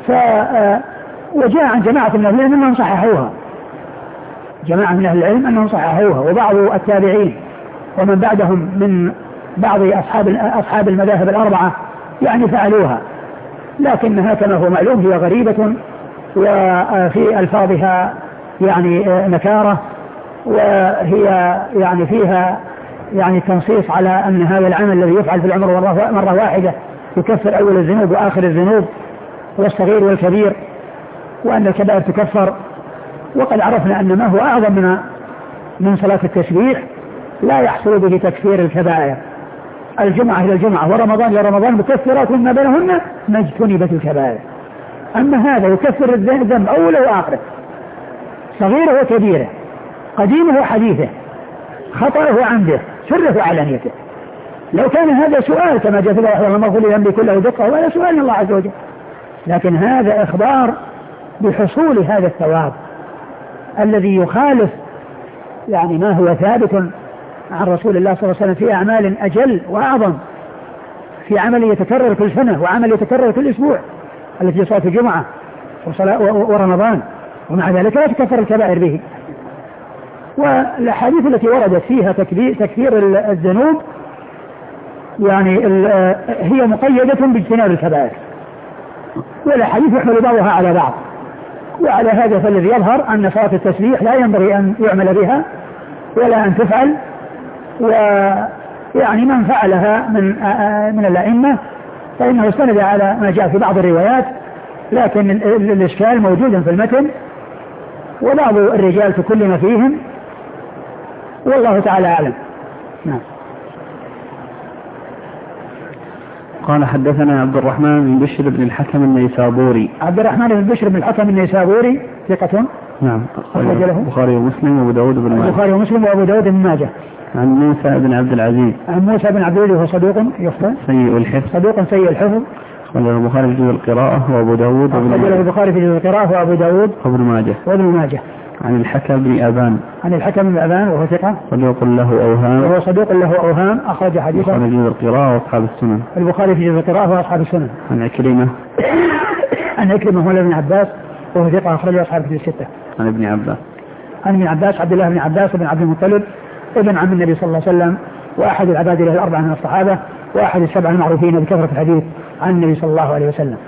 وجاء عن جماعة من أهل العلم أنهم صححوها، جماعة من أهل العلم أنهم صححوها، وبعض التابعين ومن بعدهم من بعض أصحاب المذاهب الأربعة يعني فعلوها، لكنها كما هو معلوم هي غريبة وفي ألفاظها يعني نكارة، وهي يعني فيها يعني تنصيص على أن هذا العمل الذي يفعل في العمر مرة واحدة يكفر أول الذنوب وآخر الذنوب والصغير والكبير، وأن الكبائر تكفر. وقد عرفنا أن ما هو أعظم من صلاة التسبيح لا يحصل به تكفير الكبائر، الجمعة إلى الجمعة ورمضان إلى رمضان مكفرات ما بينهن ما اجتنبت الكبائر. أما هذا يكفر الذنب أوله وآخره، صغيره وكبيره، قديمه وحديثه، خطأه وعمده، سره وعلانيته. لو كان هذا سؤال كما جاء في الله المغفور لذنبي كله دقة ولا سؤال من الله عز وجل، لكن هذا إخبار بحصول هذا الثواب الذي يخالف يعني ما هو ثابت عن رسول الله صلى الله عليه وسلم في أعمال أجل وأعظم، في عمل يتكرر كل سنة وعمل يتكرر كل أسبوع التي صلاة الجمعة ورمضان، ومع ذلك لا تكفر الكبائر به. والأحاديث التي وردت فيها تكفير الذنوب يعني هي مقيدة باجتناب الكبائر، والأحاديث يحمل بعضها على بعض. وعلى هذا فالذي يظهر أن صلاة التسبيح لا ينبغي أن يعمل بها ولا أن تفعل، ويعني من فعلها من الأئمة فإنه استند على ما جاء في بعض الروايات، لكن الإشكال موجود في المتن، وبعض الرجال تكلم فيهم، والله تعالى أعلم. نعم. قال حدثنا عبد الرحمن بن بشر بن الحكم النيسابوري. عبد الرحمن بن بشر بن الحكم النيسابوري ثقة. نعم. البخاري ومسلم وابو داود بن ماجه. البخاري ومسلم وابو داود بن ماجه. عن موسى بن عبد العزيز. عن موسى بن عبد العزيز وهو صدوق يخطئ. سيء الحفظ. صدوق سيء الحفظ. أخرجه البخاري في جزء القراءة وابو داود وابن ماجه. أخرجه البخاري في جزء القراءة وابو داود وابن ماجه. وابن ماجه. عن الحكم بن أبان. عن الحكم بن أبان وهو ثقة. صدوق له أوهام. وهو صدوق له أوهام، أخرج حديثه. البخاري في جزء القراءة وأصحاب السنن. البخاري في جزء القراءة وأصحاب السنن. عن عكرمة. عن عكرمة هو ابن عباس وهو ثقة، أخرجه أصحاب الكتب الستة. عن ابن عباس. عن ابن عباس عبد الله بن عباس بن عبد المطلب ابن عم النبي صلى الله عليه وسلم، وأحد العباد له الأربعة من الصحابة، وأحد السبع المعروفين بكثرة الحديث عن النبي صلى الله عليه وسلم.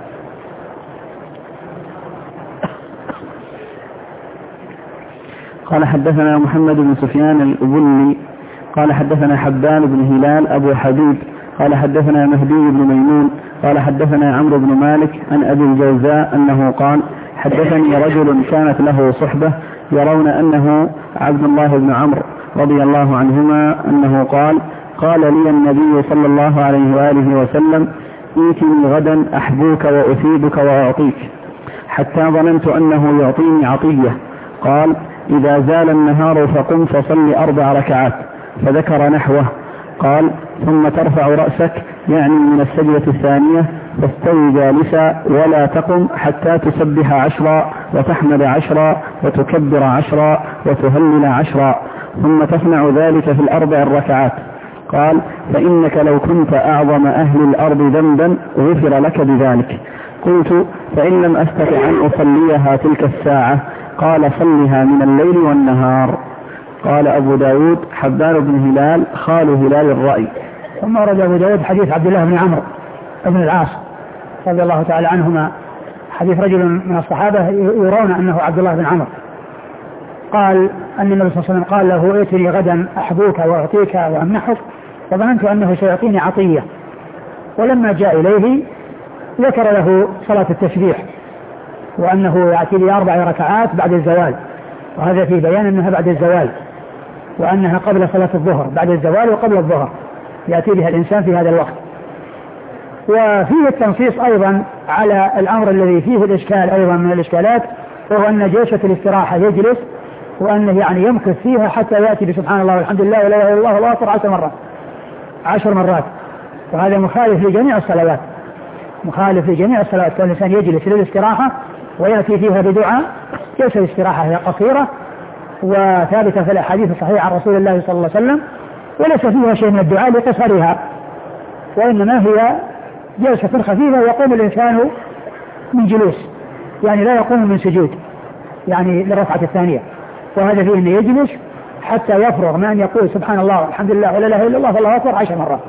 قال حدثنا محمد بن سفيان الأبني قال حدثنا حبان بن هلال أبو حبيب قال حدثنا مهدي بن ميمون قال حدثنا عمرو بن مالك عن أبي الجوزاء أنه قال حدثني رجل كانت له صحبة يرون أنه عبد الله بن عمرو رضي الله عنهما أنه قال لي النبي صلى الله عليه وآله وسلم ائتني غدا أحبوك وأثيبك وأعطيك، حتى ظننت أنه يعطيني عطية. قال إذا زال النهار فقم فصل 4 ركعات، فذكر نحوه. قال ثم ترفع رأسك يعني من السجدة الثانية فاستوي جالسا ولا تقم حتى تسبح 10 وتحمد 10 وتكبر 10 وتهلل 10، ثم تصنع ذلك في 4 ركعات. قال فإنك لو كنت أعظم أهل الأرض ذنبا غفر لك بذلك. قلت فإن لم أستطع أن أصليها تلك الساعة؟ قال صلها من الليل والنهار. قال أبو داود حبان بن هلال خال هلال الرأي. ثم ورد أبو داود حديث عبد الله بن عمرو بن العاص رضي الله تعالى عنهما، حديث رجل من الصحابة يرون أنه عبد الله بن عمرو، قال أن النبي صلى الله عليه وسلم قال له ائتني غدا أحبوك وأعطيك وأمنحك، وظننت أنه سيعطيني عطية. ولما جاء إليه ذكر له صلاة التسبيح وأنه يأتي لي 4 ركعات بعد الزوال، وهذا في بيان أنها بعد الزوال، وأنها قبل صلاة الظهر، بعد الزوال وقبل الظهر يأتي بها الإنسان في هذا الوقت. وفيه التنصيص أيضا على الأمر الذي فيه الإشكال أيضا من الإشكالات، وهو أن جلسة الاستراحة يجلس وأنه يعني يمكث فيها حتى يأتي بسبحان الله والحمد لله ولا إله إلا الله والله أكبر 10 مرات، وهذا مخالف لجميع الصلوات، مخالف لجميع الصلوات. كان الإنسان يجلس للاستراحة ويأتي فيها بدعاء. جلسة الاستراحة هي قصيرة وثابتة في الأحاديث الصحيحة عن رسول الله صلى الله عليه وسلم، وليس فيها شيء من الدعاء لقصرها، وإنما هي جلسة خفيفة يقوم الإنسان من جلوس، يعني لا يقوم من سجود يعني للركعة الثانية، وهذا فيه أنه يجلس حتى يفرغ من أن يقول سبحان الله والحمد لله ولا إله إلا الله والله أكبر 10 مرات.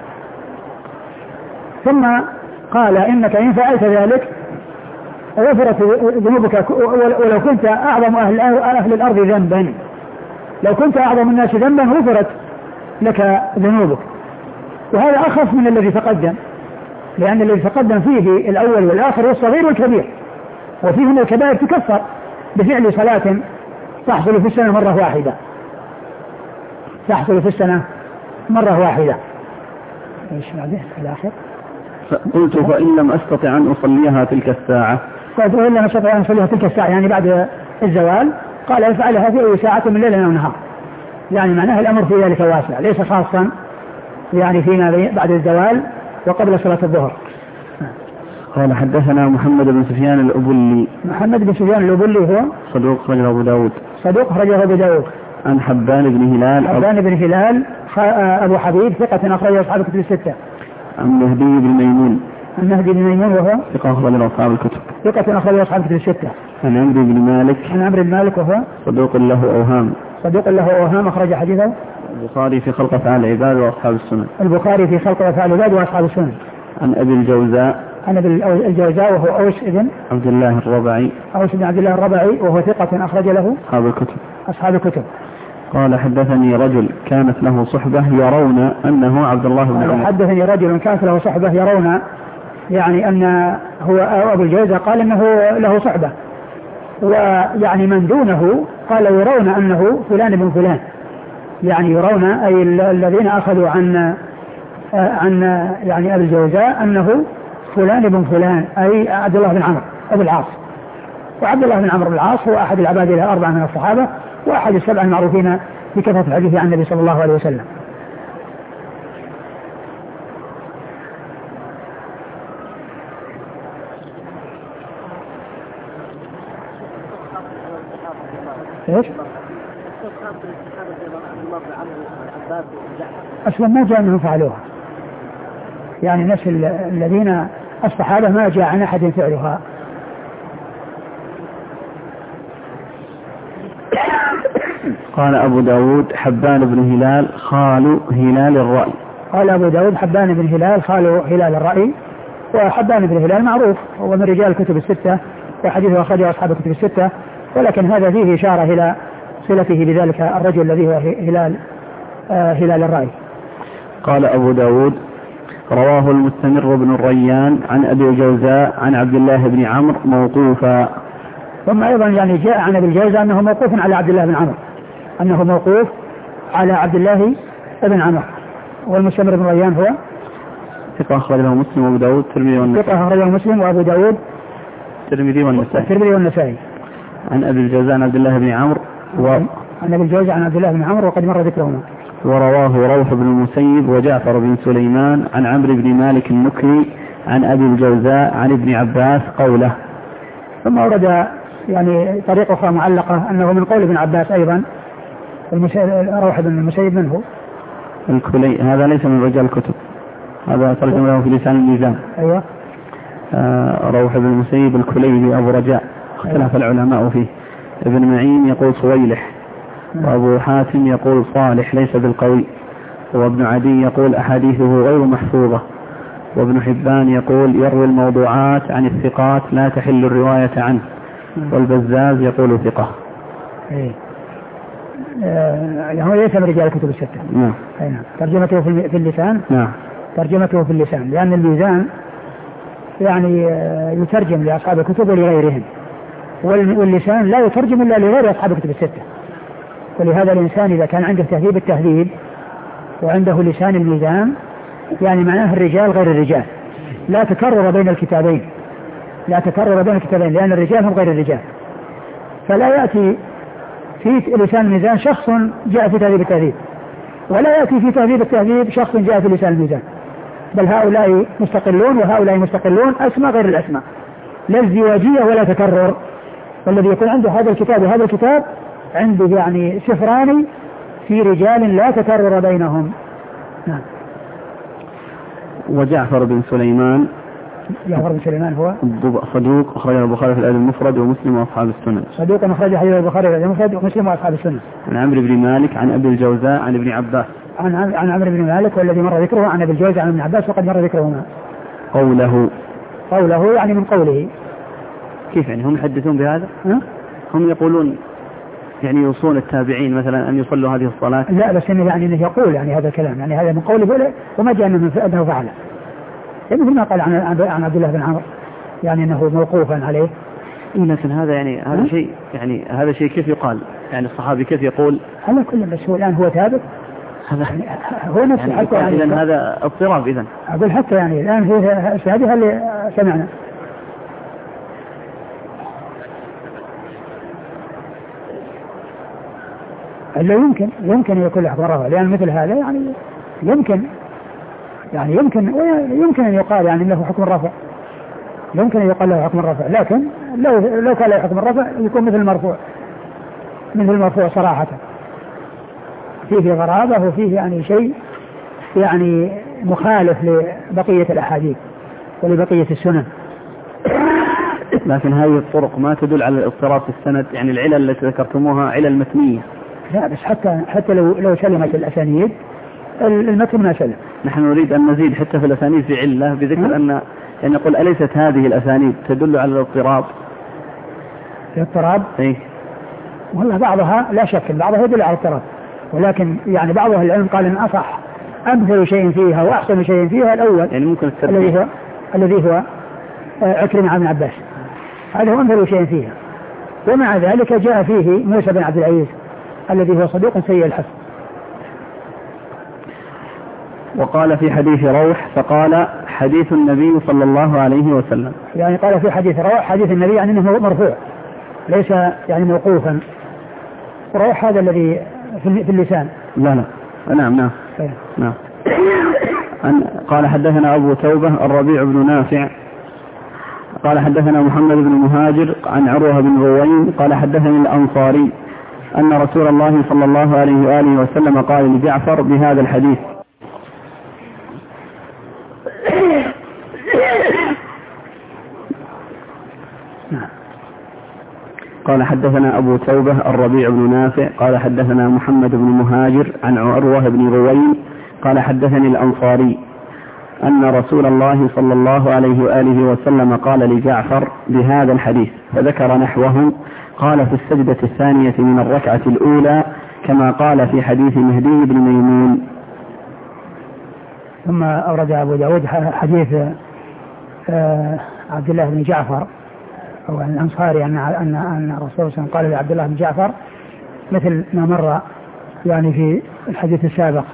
ثم قال إنك إن فعلت ذلك غفرت ذنوبك ولو كنت أعظم أهل الأرض ذنبا، لو كنت أعظم الناس ذنبا غفرت لك ذنوبك. وهذا أخف من الذي تقدم، لأن الذي تقدم فيه الأول والآخر والصغير والكبير، وفيه من الكبائر تكفر بفعل صلاة تحصل في السنة مرة واحدة، تحصل في السنة مرة واحدة. ايش بعده الآخر؟ قلت فإن لم أستطع أن أصليها تلك الساعة، قلت وإن لم أستطع أن أصليها تلك الساعة يعني بعد الزوال، قال افعلها في أي ساعة من ليل أو نهار، يعني معناها الأمر في ذلك واسع، ليس خاصا يعني فيما بعد الزوال وقبل صلاة الظهر. قال حدثنا محمد بن سفيان الأبلي. محمد بن سفيان الأبلي هو صدوق أخرجه أبو داود. صدوق أخرجه أبو داود. عن حبان بن هلال. حبان بن هلال أبو حبيب ثقة أخرجه أصحاب الكتب الستة. عن مهدي بن ميمون. المهدي بن ميمون وهو ثقة أخرجه أصحاب الكتب. ثقة أخرجه أصحاب الكتب الستة. عن عمرو بن مالك. عن عمرو بن مالك وهو صدوق له أوهام. صدوق له أوهام أخرج حديثه البخاري في خلق أفعال العباد وأصحاب السنن. البخاري في خلق أفعال العباد وأصحاب السنن. عن أبي الجوزاء. عن أبي الجوزاء وهو أوس بن عبد الله الربعي. أوس بن عبد الله الربعي وهو ثقة أخرج له أصحاب الكتب. قال حدثني رجل كانت له صحبة يرون أنه عبد الله بن عمر. حدثني رجل كانت له صحبة يرون يعني أن هو أبو الجوزاء قال أنه له صحبة، ويعني من دونه قال يرون أنه فلان بن فلان، يعني يرون أي الذين أخذوا عن يعني أبي الجوزاء أنه فلان بن فلان أي عبد الله بن عمرو أبو العاص. وعبد الله بن عمرو بن العاص هو أحد العباد الأربعة من الصحابة وأحد السبع المعروفين بكثرة الحديث عن النبي صلى الله عليه وسلم. ايش؟ أصلا ما جاء أنهم فعلوها، يعني نفس الذين الصحابة ما جاء عن أحد فعلها. قال أبو داود حبان بن هلال خال هلال الرأي. قال أبو داود حبان بن هلال خال هلال الرأي، وحبان بن هلال معروف هو من رجال الكتب الستة وحديثه أخرجه أصحاب الكتب الستة، ولكن هذا فيه إشارة إلى صلته بذلك الرجل الذي هو هلال الرأي. قال أبو داود رواه المستمر بن الريان عن أبي الجوزاء عن عبد الله بن عمرو موقوفا. ثم أيضا يعني جاء عن أبي الجوزاء أنه موقوف على عبد الله بن عمرو، أنه موقوف على عبد الله بن عمرو. والمستمر بن الريان هو ثقة أخرجه مسلم وأبو داود الترمذي والنسائي. ثقة أخرجه مسلم وأبو داود الترمذي والنسائي. عن أبي الجوزاء عن عبد الله بن عمرو عن أبي الجوزاء عن عبد الله بن عمرو وقد مر ذكرهما. ورواه روح بن المسيب وجعفر بن سليمان عن عمرو بن مالك النكري عن أبي الجوزاء عن ابن عباس قوله. ثم ورد يعني طريقة أخرى معلقة أنه من قول ابن عباس أيضا. روح بن المسيب منه الكلي، هذا ليس من رجال الكتب، هذا ترجم له في لسان الميزان. أيوة. روح بن المسيب الكلي أبو رجاء اختلف العلماء فيه. ابن معين يقول صويلح، وأبو حاتم يقول صالح ليس بالقوي، وابن عدي يقول أحاديثه غير محفوظة، وابن حبان يقول يروي الموضوعات عن الثقات لا تحل الرواية عنه، والبزاز يقول ثقة. هو ليس من رجال الكتب الستة. نعم. ترجمته في اللسان. نعم. ترجمته في اللسان لأن الميزان يعني يترجم لأصحاب الكتب ولغيرهم، واللسان لا يترجم إلا لغير أصحاب الكتب الستة. ولهذا الإنسان إذا كان عنده تهذيب التهذيب وعنده لسان الميزان يعني معناه الرجال غير الرجال، لا تكرر بين الكتابين، لا تكرر بين الكتابين، لأن الرجال هم غير الرجال. فلا يأتي في لسان الميزان شخص جاء في تهذيب التهذيب، ولا يأتي في تهذيب التهذيب شخص جاء في لسان الميزان، بل هؤلاء مستقلون وهؤلاء مستقلون، أسماء غير الأسماء، لا ازدواجية ولا تكرر. والذي يكون عنده هذا الكتاب وهذا الكتاب عنده يعني سفران في رجال لا تكرر بينهم. نعم. وجعفر بن سليمان جعفر بن سليمان هو صدوق أخرجه البخاري في الأدب المفرد ومسلم وأصحاب السنن. صدوق أخرج حديث البخاري في الأدب المفرد ومسلم وأصحاب السنن. عن عمرو بن مالك عن أبي الجوزاء عن ابن عباس. عن عمرو بن مالك والذي مر ذكره عن أبي الجوزاء عن ابن عباس وقد مر ذكرهما. قوله يعني من قوله. كيف يعني هم يحدثون بهذا؟ هم يقولون يعني يوصون التابعين مثلا أن يصلوا هذه الصلاة؟ لا بس إنه يعني إنه يقول يعني هذا الكلام يعني هذا من قوله وما جاء أنه فعله. يعني مثل ما قال عن عبد الله بن عمرو يعني أنه موقوفا عليه. لكن هذا يعني هذا شيء يعني هذا شيء كيف يقال يعني الصحابي كيف يقول؟ على كل بس هو الآن هو ثابت. هذا يعني هو نفسه يعني حتى يعني إذن هذا اضطراب إذن. أقول حتى يعني الآن في هذه اللي سمعنا. إلا يمكن يكون له حكم رفع لأن مثل هذا يعني يمكن أن يقال يعني له حكم الرفع. يمكن أن يقال له حكم الرفع لكن لو كان له حكم الرفع يكون مثل المرفوع صراحة فيه غرابة وفيه يعني شيء يعني مخالف لبقية الأحاديث ولبقية السنن. لكن هذه الطرق ما تدل على الاضطراب في السند يعني العلل التي ذكرتموها علل متنية. لا بس حتى لو سلمت الأسانيد المتن ما سلم. نحن نريد أن نزيد حتى في الأسانيد في علة بذكر أن يعني نقول أليست هذه الأسانيد تدل على الاضطراب؟ الاضطراب؟ إيه والله بعضها لا شك بعضها يدل على الاضطراب ولكن يعني بعض أهل العلم قال إن أصح أمثل شيء فيها وأحسن شيء فيها الأول يعني ممكن الذي هو عكرمة عن ابن عباس هذا هو أمثل شيء فيها. ومع ذلك جاء فيه موسى بن عبد العزيز الذي هو صدوق سيء الحفظ. وقال في حديث روح فقال حديث النبي صلى الله عليه وسلم يعني قال في حديث روح حديث النبي يعني أنه مرفوع ليس يعني موقوفا. روح هذا الذي في اللسان. لا نعم قال حدثنا أبو توبة الربيع بن نافع قال حدثنا محمد بن مهاجر عن عروة بن روين قال حدثني الأنصاري أن رسول الله صلى الله عليه وآله وسلم قال لجعفر بهذا الحديث. قال حدثنا أبو توبة الربيع بن نافع قال حدثنا محمد بن مهاجر عن عروة بن روين قال حدثني الأنصاري أن رسول الله صلى الله عليه وآله وسلم قال لجعفر بهذا الحديث فذكر نحوه. قال في السجدة الثانية من الركعة الأولى كما قال في حديث مهدي بن ميمون. ثم أورد أبو داود حديث عبد الله بن جعفر أو الأنصاري أن الرسول صلى الله عليه وسلم قال لعبد الله بن جعفر مثل ما مر يعني في الحديث السابق.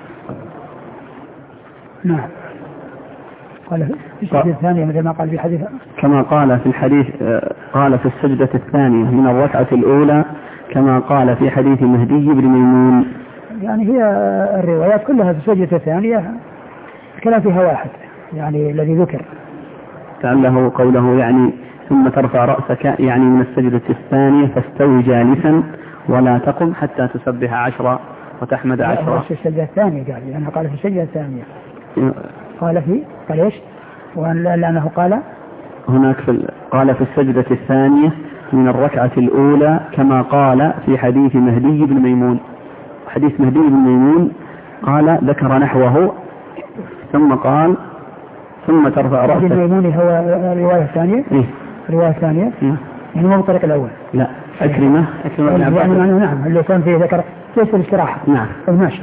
نعم قال في السجدة الثانية مثل ما قال في حديث كما قال في الحديث قال في السجدة الثانية من الركعة الأولى كما قال في حديث مهدي بن ميمون. يعني هي الروايات كلها في السجدة الثانية الكلام فيها واحد يعني الذي ذكر لعله قوله يعني ثم ترفع رأسك يعني من السجدة الثانية فاستوي جالسا ولا تقم حتى تسبح 10 وتحمد 10. في السجدة الثانية قال لأنه قال في السجدة الثانية قال إيش لأنه قال هناك قال في السجدة الثانية من الركعة الأولى كما قال في حديث مهدي بن ميمون. حديث مهدي بن ميمون قال ذكر نحوه ثم قال ثم ترفع رأسك. مهدي ميمون هو الرواية الثانية. الرواية الثانية يعني مو بالطريق الأول. لا أكرمة نعم اللي كان فيه ذكر كيف الاستراحة. نعم ماشي.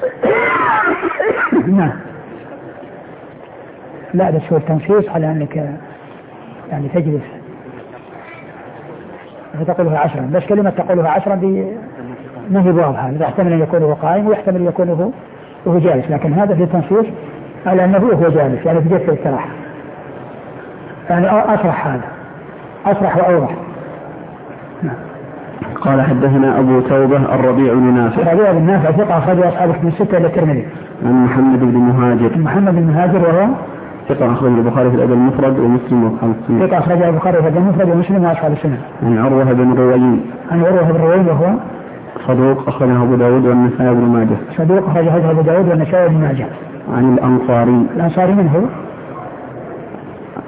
نعم لا بس هو التنصيص على أنك يعني تجلس فتقولها 10 بس كلمة تقولها 10 دي ما هي واضحة. يحتمل أن يكون هو قائم ويحتمل أن يكون هو جالس لكن هذا في التنصيص على أنه هو جالس يعني في جلسة الاستراحة يعني أصرح هذا أصرح وأوضح. قال حدثنا أبو توبة الربيع بن نافع. الربيع بن نافع ثقة أخرج أصحابه من 6 إلى الترمذي. عن محمد بن مهاجر. محمد بن مهاجر وهو ثقة أخرج البخاري في الأدب المفرد ومسلم وأصحاب السنن. ثقة أخرج البخاري في الأدب المفرد ومسلم وأصحاب السنن. عن عروة بن روين. عن عروة بن روين وهو صدوق أخرجه أبو داود والنسائي بن ماجه. صدوق أخرجه أبو داود والنسائي بن ماجه. عن الأنصاري. الأنصاري من هو؟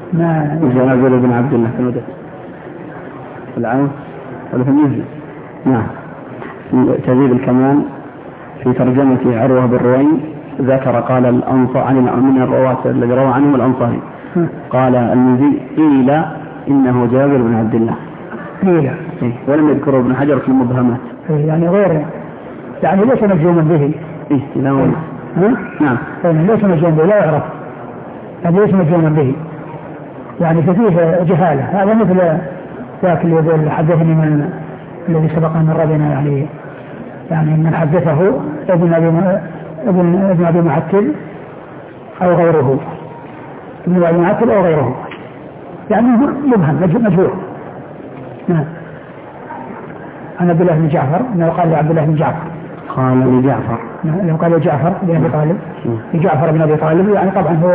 جابر بن عبد الله كما في العون ولا في المسجد. نعم. تهذيب الكمال في ترجمة عروة بن رويم ذكر قال الأنصار من الرواة الذي روى عنه الأنصاري قال المزي قيل إنه جابر بن عبد الله قيل ولم يذكره ابن حجر في المبهمات يعني غير يعني ليس مجزوما به نعم ليس مجزوما به لا يعرف يعني ليس مجزوما به يعني فيه جهالة. هذا مثل ذاك اللي يقول حدثني من الذي سبق من ربنا يعني من حدثه ابن أبي معتل أو غيره ابن أبي معتل أو غيره يعني مبهم مجهول. نعم. عن عبد الله بن جعفر انه قال عبد الله بن جعفر قال لجعفر لو قال جعفر بن ابي طالب لجعفر بن ابي طالب يعني طبعا هو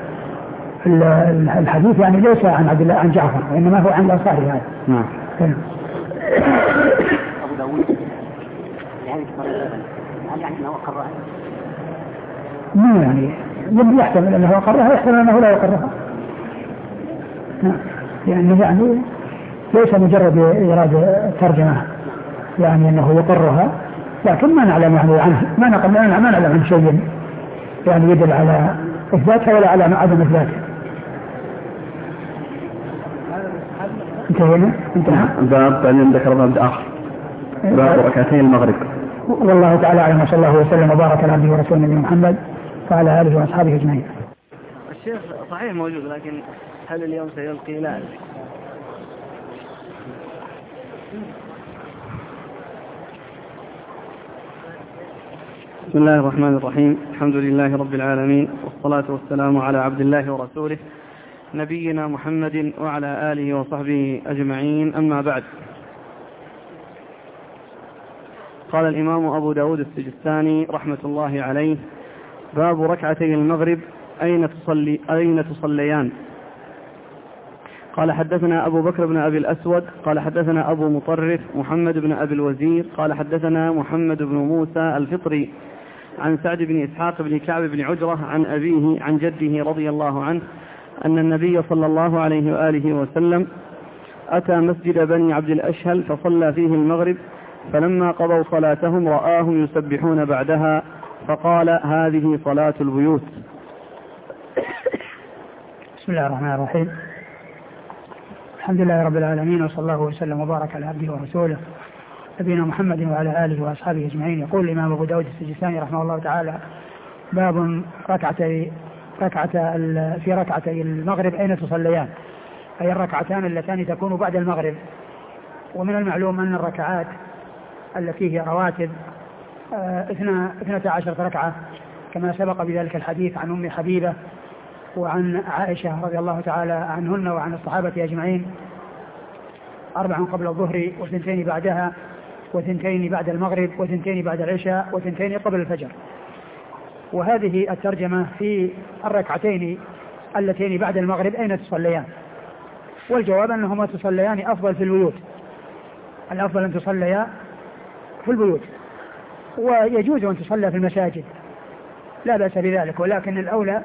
الحديث يعني ليس عن عبد الله عن جعفر وانما هو عن الانصاري هذا. نعم. ابو داوود يعني انه قرأها مو يعني يحتمل انه قرأها يحتمل انه لا يقرأها. يعني ليس مجرد إيراد الترجمة يعني أنه يقرها لكن ما نعلم يعني عنه ما نعلم عن شيء يعني يدل على إثباتها ولا على عدم إثباتها. انتهى باب بعدين ذكر باب آخر باب ركعتين المغرب. والله تعالى أعلم وصلى الله وسلم وبارك على عبده ورسوله نبينا محمد وعلى آله وأصحابه أجمعين. الشيخ صحيح موجود لكن هل اليوم سيلقي؟ لا. بسم الله الرحمن الرحيم. الحمد لله رب العالمين والصلاة والسلام على عبد الله ورسوله نبينا محمد وعلى آله وصحبه أجمعين. أما بعد، قال الإمام أبو داود السجستاني رحمة الله عليه: باب ركعتي المغرب أين تصليان؟ قال حدثنا أبو بكر بن أبي الأسود قال حدثنا أبو مطرف محمد بن أبي الوزير قال حدثنا محمد بن موسى الفطري عن سعد بن إسحاق بن كعب بن عجرة عن أبيه عن جده رضي الله عنه أن النبي صلى الله عليه وآله وسلم أتى مسجد بني عبد الأشهل فصلى فيه المغرب، فلما قضوا صلاتهم رآهم يسبحون بعدها فقال: هذه صلاة البيوت. بسم الله الرحمن الرحيم. الحمد لله رب العالمين وصلى الله وسلم وبارك على عبده ورسوله نبينا محمد وعلى آله وأصحابه أجمعين. يقول الإمام أبو داود السجستاني رحمه الله تعالى: باب في ركعتي المغرب أين تصليان؟ أي الركعتان اللتان تكون بعد المغرب. ومن المعلوم أن الركعات التي هي رواتب 12 ركعة كما سبق بذلك الحديث عن أم حبيبة وعن عائشة رضي الله تعالى عنهن وعن الصحابة أجمعين: 4 قبل الظهر و2 بعدها و2 بعد المغرب و2 بعد العشاء و2 قبل الفجر. وهذه الترجمة في الركعتين اللتين بعد المغرب أين تصليان؟ والجواب أنهما تصليان أفضل في البيوت، الأفضل أن تصليا في البيوت، ويجوز أن تصلى في المساجد لا بأس بذلك، ولكن الأولى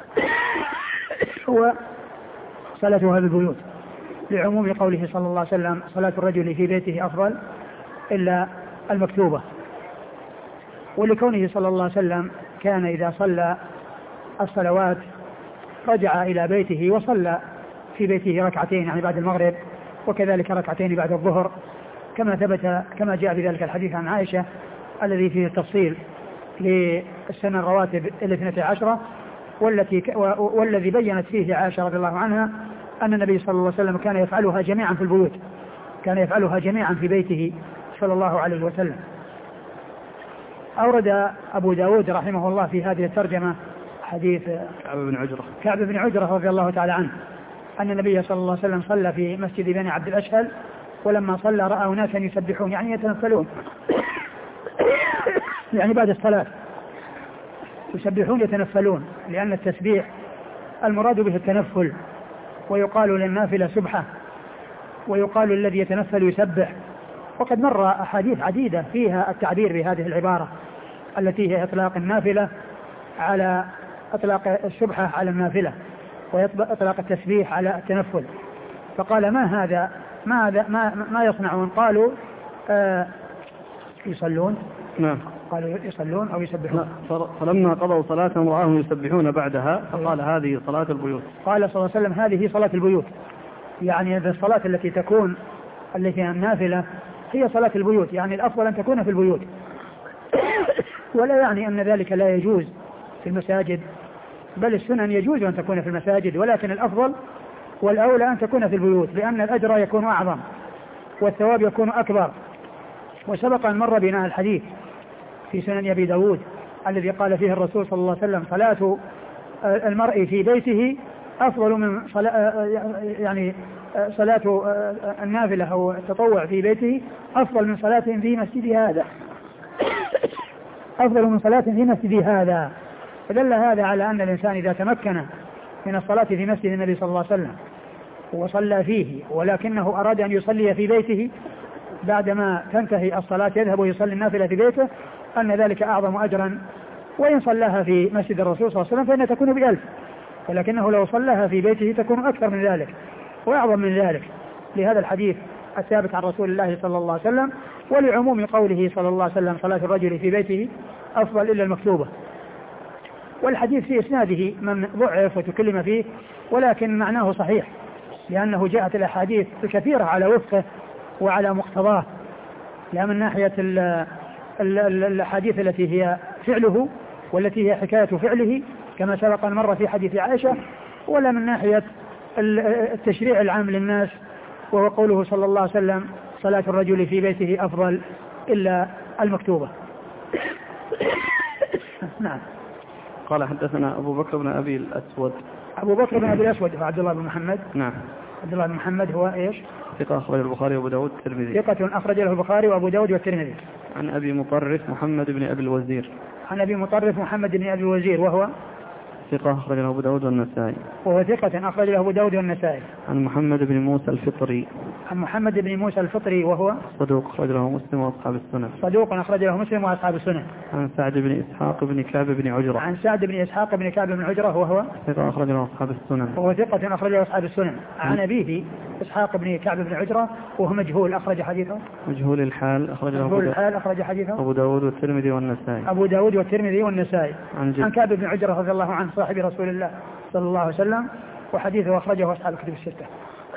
هو صلاتها في البيوت لعموم قوله صلى الله عليه وسلم: صلاة الرجل في بيته أفضل إلا المكتوبة. ولكونه صلى الله عليه وسلم كان إذا صلى الصلوات رجع إلى بيته وصلى في بيته ركعتين يعني بعد المغرب، وكذلك ركعتين بعد الظهر، كما ثبت كما جاء في ذلك الحديث عن عائشة الذي فيه التفصيل للسنة الرواتب 12 والذي بينت فيه عائشة رضي الله عنها أن النبي صلى الله عليه وسلم كان يفعلها جميعا في البيوت، كان يفعلها جميعا في بيته صلى الله عليه وسلم. أورد أبو داود رحمه الله في هذه الترجمة حديث كعب بن عجرة رضي الله تعالى عنه أن النبي صلى الله عليه وسلم صلى في مسجد بني عبد الأشهل، ولما صلى رأى ناسا يسبحون يعني يتنفلون يعني بعد الصلاة يسبحون يتنفلون، لأن التسبيح المراد به التنفل، ويقال للنافلة سبحة، ويقال الذي يتنفل يسبح. وقد مر أحاديث عديدة فيها التعبير بهذه العبارة التي هي إطلاق النافلة على إطلاق السبحة على النافلة. وإطلاق التسبيح على التنفل. فقال ما يصنعون؟ قالوا يصلون. نعم. قالوا يصلون أو يسبحون. فلما قضوا صلاتهم رآهم يسبحون بعدها فقال هذه صلاة البيوت. قال صلى الله عليه وسلم هذه صلاة البيوت، يعني الصلاة التي تكون التي النافلة هي صلاة البيوت، يعني الأفضل أن تكون في البيوت، ولا يعني أن ذلك لا يجوز في المساجد، بل السنن يجوز أن تكون في المساجد، ولكن الأفضل والأولى أن تكون في البيوت، لأن الأجر يكون أعظم والثواب يكون أكبر. وسبق أن مر بنا الحديث في سنن أبي داود الذي قال فيه الرسول صلى الله عليه وسلم صلاة المرء في بيته أفضل من صلاة النافلة أو التطوع في بيته أفضل من صلاة في مسجد هذا أفضل من صلاة في مسجد هذا. فدل هذا على أن الإنسان إذا تمكن من الصلاة في مسجد النبي صلى الله عليه وسلم وصلى فيه، ولكنه أراد أن يصلي في بيته بعدما تنتهي الصلاة يذهب ويصلي النافلة في بيته، أن ذلك أعظم أجرا. وإن صلاها في مسجد الرسول صلى الله عليه وسلم فإنها تكون ب1000، ولكنه لو صلاها في بيته تكون أكثر من ذلك وأعظم من ذلك، لهذا الحديث الثابت عن رسول الله صلى الله عليه وسلم، ولعموم قوله صلى الله عليه وسلم صلاة الرجل في بيته أفضل إلا المكتوبة. والحديث في إسناده من ضعف وتكلم فيه، ولكن معناه صحيح، لأنه جاءت الأحاديث الكثيرة على وفقه وعلى مقتضاه، لا من ناحية الأحاديث التي هي فعله والتي هي حكاية فعله كما سبق مر في حديث عائشة، ولا من ناحية التشريع العام للناس، وهو قوله صلى الله عليه وسلم صلاة الرجل في بيته أفضل إلا المكتوبة. نعم. قال حدثنا أبو بكر بن أبي الأسود. أبو بكر بن أبي الأسود هو عبد الله بن محمد. نعم. عبد الله بن محمد هو إيش؟ ثقة أخرج البخاري وأبو داود والترمذي. ثقة أخرج له البخاري وأبو داود والترمذي. عن أبي مطرف محمد بن أبي الوزير. عن أبي مطرف محمد بن أبي الوزير وهو ثقة أخرج له أبو داود والنسائي. وهو ثقة أخرج له أبو داود والنسائي. عن محمد بن موسى الفطري. عن محمد بن موسى الفطري وهو صدوق أخرج له مسلم وأصحاب السنن. صدوق أخرج له مسلم وأصحاب السنن. عن سعد بن إسحاق بن كعب بن عجرة. عن سعد بن إسحاق بن كعب بن عجرة وهو ثقة أخرج له أصحاب السنن. وهو ثقة أخرج له أصحاب السنن. عن أبيه إسحاق بن كعب بن عجرة وهو مجهول أخرج حديثه. مجهول الحال أخرج حديثه أبو داود والترمذي والنسائي. أبو داود والترمذي والنسائي. عن كعب بن عجرة رضي الله عنه صاحب رسول الله صلى الله عليه وسلم، وحديثه أخرجه أصحاب الكتب الستة.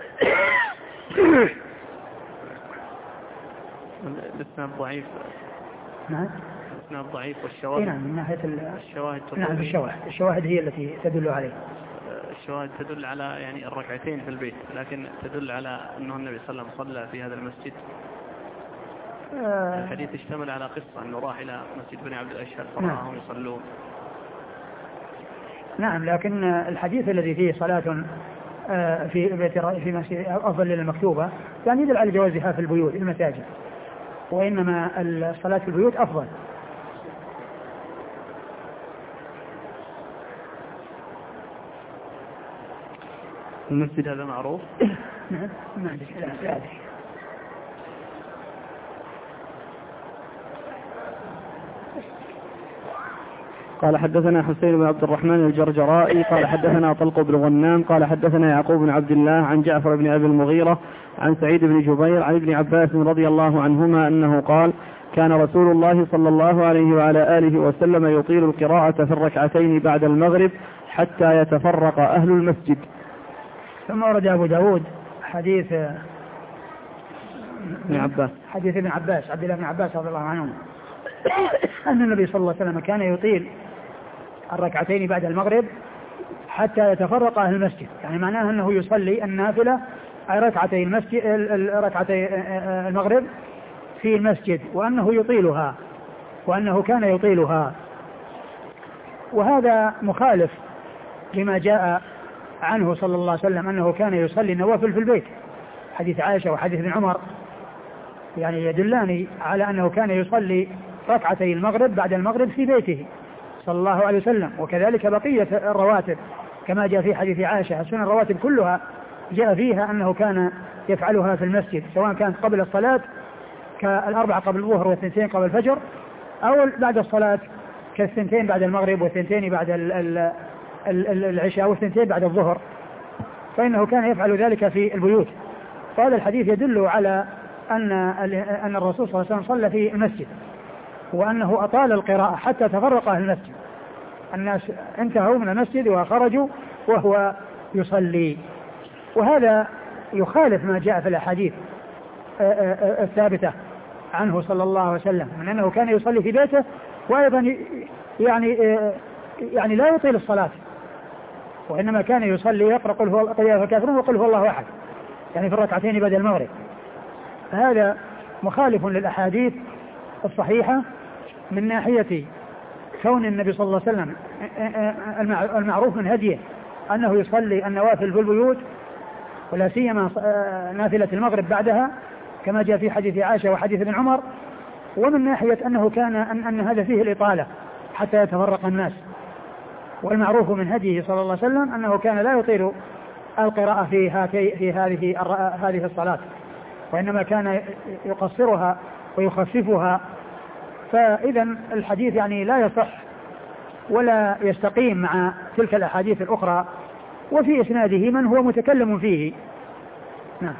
الإسناد ضعيف. نعم. الإسناد ضعيف والشواهد. نعم من ناحية الشواهد. نعم الشواهد هي التي تدل عليه. الشواهد تدل على يعني الركعتين في البيت، لكن تدل على أنه النبي صلى الله عليه وسلم صلى في هذا المسجد. الحديث اشتمل على قصة أنه راح إلى مسجد بني عبد الأشهر فرآهم يصلون. نعم، لكن الحديث الذي فيه صلاة في بيت في مسجد أفضل للمكتوبة يعني يدل على جوازها في البيوت المساجد، وإنما الصلاة في البيوت أفضل. المسجد هذا معروف؟ نعم ما عندي لا أدري. قال حدثنا حسين بن عبد الرحمن الجرجرائي قال حدثنا طلق بن غنام قال حدثنا يعقوب بن عبد الله عن جعفر بن أبي المغيرة عن سعيد بن جبير عن ابن عباس رضي الله عنهما أنه قال كان رسول الله صلى الله عليه وعلى آله وسلم يطيل القراءة في الركعتين بعد المغرب حتى يتفرق أهل المسجد. ثم ورد أبو داود حديث ابن عباس عبد الله بن عباس رضي الله عنه أن النبي صلى الله عليه وسلم كان يطيل الركعتين بعد المغرب حتى يتفرق أهل المسجد، يعني معناه أنه يصلي النافلة ركعتي المغرب في المسجد، وأنه كان يطيلها، وهذا مخالف لما جاء عنه صلى الله عليه وسلم أنه كان يصلي النوافل في البيت. حديث عائشة وحديث ابن عمر يعني يدلان على أنه كان يصلي ركعتي المغرب بعد المغرب في بيته صلى الله عليه وسلم، وكذلك بقية الرواتب كما جاء في حديث عائشة. السنن الرواتب كلها جاء فيها أنه كان يفعلها في المسجد، سواء كانت قبل الصلاة كالأربعة قبل الظهر والثنتين قبل الفجر، أو بعد الصلاة كالثنتين بعد المغرب والثنتين بعد العشاء والثنتين بعد الظهر، فإنه كان يفعل ذلك في البيوت. فهذا الحديث يدل على أن الرسول صلى الله عليه وسلم صلى في المسجد، وأنه أطال القراءة حتى تفرق أهل المسجد، الناس انتهوا من المسجد وخرجوا وهو يصلي. وهذا يخالف ما جاء في الأحاديث الثابتة عنه صلى الله عليه وسلم من أنه كان يصلي في بيته، وأيضا يعني لا يطيل الصلاة، وإنما كان يصلي يقرأ قل هو الكافرون وقل هو الله أحد، يعني في الركعتين بعد المغرب. هذا مخالف للأحاديث الصحيحة من ناحية كون النبي صلى الله عليه وسلم المعروف من هديه أنه يصلي النوافل في البيوت، ولا سيما نافلة المغرب بعدها كما جاء في حديث عائشة وحديث ابن عمر، ومن ناحية أنه كان أن هذا فيه الإطالة حتى يتفرق الناس. والمعروف من هديه صلى الله عليه وسلم أنه كان لا يطيل القراءة في هذه الصلاة، وإنما كان يقصرها ويخففها. فإذا الحديث يعني لا يصح ولا يستقيم مع تلك الأحاديث الأخرى، وفي إسناده من هو متكلم فيه. نعم.